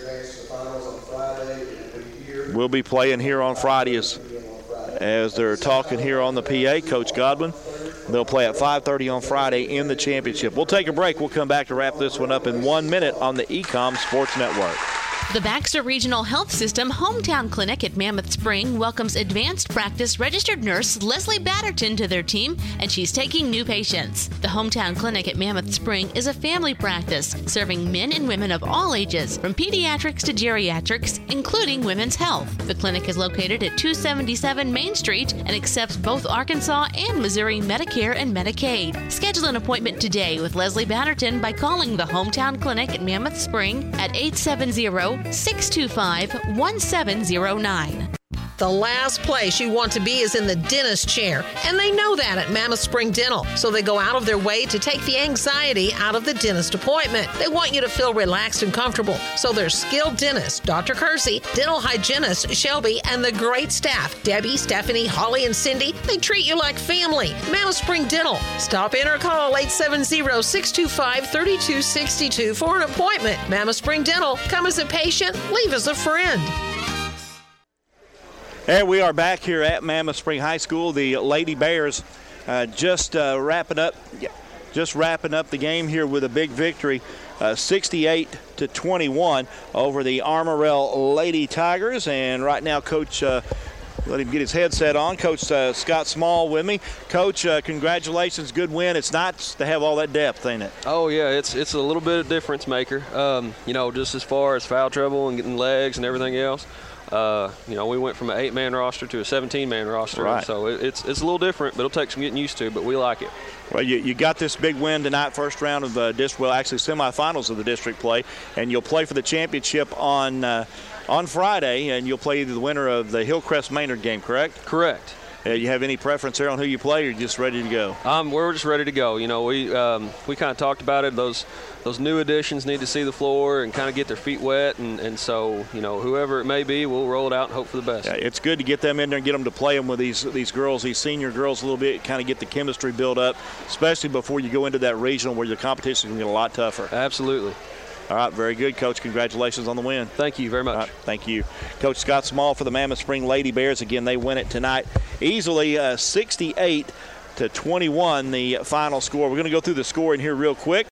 will be playing here on Friday as, as they're talking here on the P A. Coach Godwin. They'll play at five thirty on Friday in the championship. We'll take a break. We'll come back to wrap this one up in one minute on the E COM Sports Network. The Baxter Regional Health System Hometown Clinic at Mammoth Spring welcomes advanced practice registered nurse Leslie Batterton to their team, and she's taking new patients. The Hometown Clinic at Mammoth Spring is a family practice serving men and women of all ages, from pediatrics to geriatrics, including women's health. The clinic is located at two seventy-seven Main Street and accepts both Arkansas and Missouri Medicare and Medicaid. Schedule an appointment today with Leslie Batterton by calling the Hometown Clinic at Mammoth Spring at eight seven zero, six two five, one seven zero nine. The last place you want to be is in the dentist chair, and they know that at Mammoth Spring Dental, so they go out of their way to take the anxiety out of the dentist appointment. They want you to feel relaxed and comfortable, so their skilled dentist, Doctor Kersey, dental hygienist Shelby, and the great staff, Debbie, Stephanie, Holly, and Cindy, they treat you like family. Mammoth Spring Dental. Stop in or call eight seven zero, six two five, three two six two for an appointment. Mammoth Spring Dental. Come as a patient, leave as a friend. And we are back here at Mammoth Spring High School. The Lady Bears uh, just uh, wrapping up, just wrapping up the game here with a big victory, uh, sixty-eight to twenty-one over the Armorell Lady Tigers. And right now, Coach, uh, let him get his headset on. Coach uh, Scott Small with me. Coach, uh, congratulations, good win. It's nice to have all that depth, ain't it? Oh yeah, it's it's a little bit of difference maker. Um, you know, just as far as foul trouble and getting legs and everything else. Uh, you know, we went from an eight-man roster to a seventeen-man roster, right. So it, it's it's a little different, but it'll take some getting used to, but we like it. Well, you, you got this big win tonight, first round of the district, well, actually semifinals of the district play, and you'll play for the championship on uh, on Friday, and you'll play the winner of the Hillcrest Maynard game, correct? Correct. Uh, you have any preference there on who you play, or you just ready to go? Um, we're just ready to go. You know, we um, we kind of talked about it. Those those new additions need to see the floor and kind of get their feet wet, and, and so you know, whoever it may be, we'll roll it out and hope for the best. Yeah, it's good to get them in there and get them to play them with these these girls, these senior girls, a little bit, kind of get the chemistry built up, especially before you go into that regional where the competition can get a lot tougher. Absolutely. All right, very good, Coach. Congratulations on the win. Thank you very much. Right, thank you. Coach Scott Small for the Mammoth Spring Lady Bears. Again, they win it tonight easily, uh, sixty-eight to twenty-one, the final score. We're going to go through the scoring here real quick.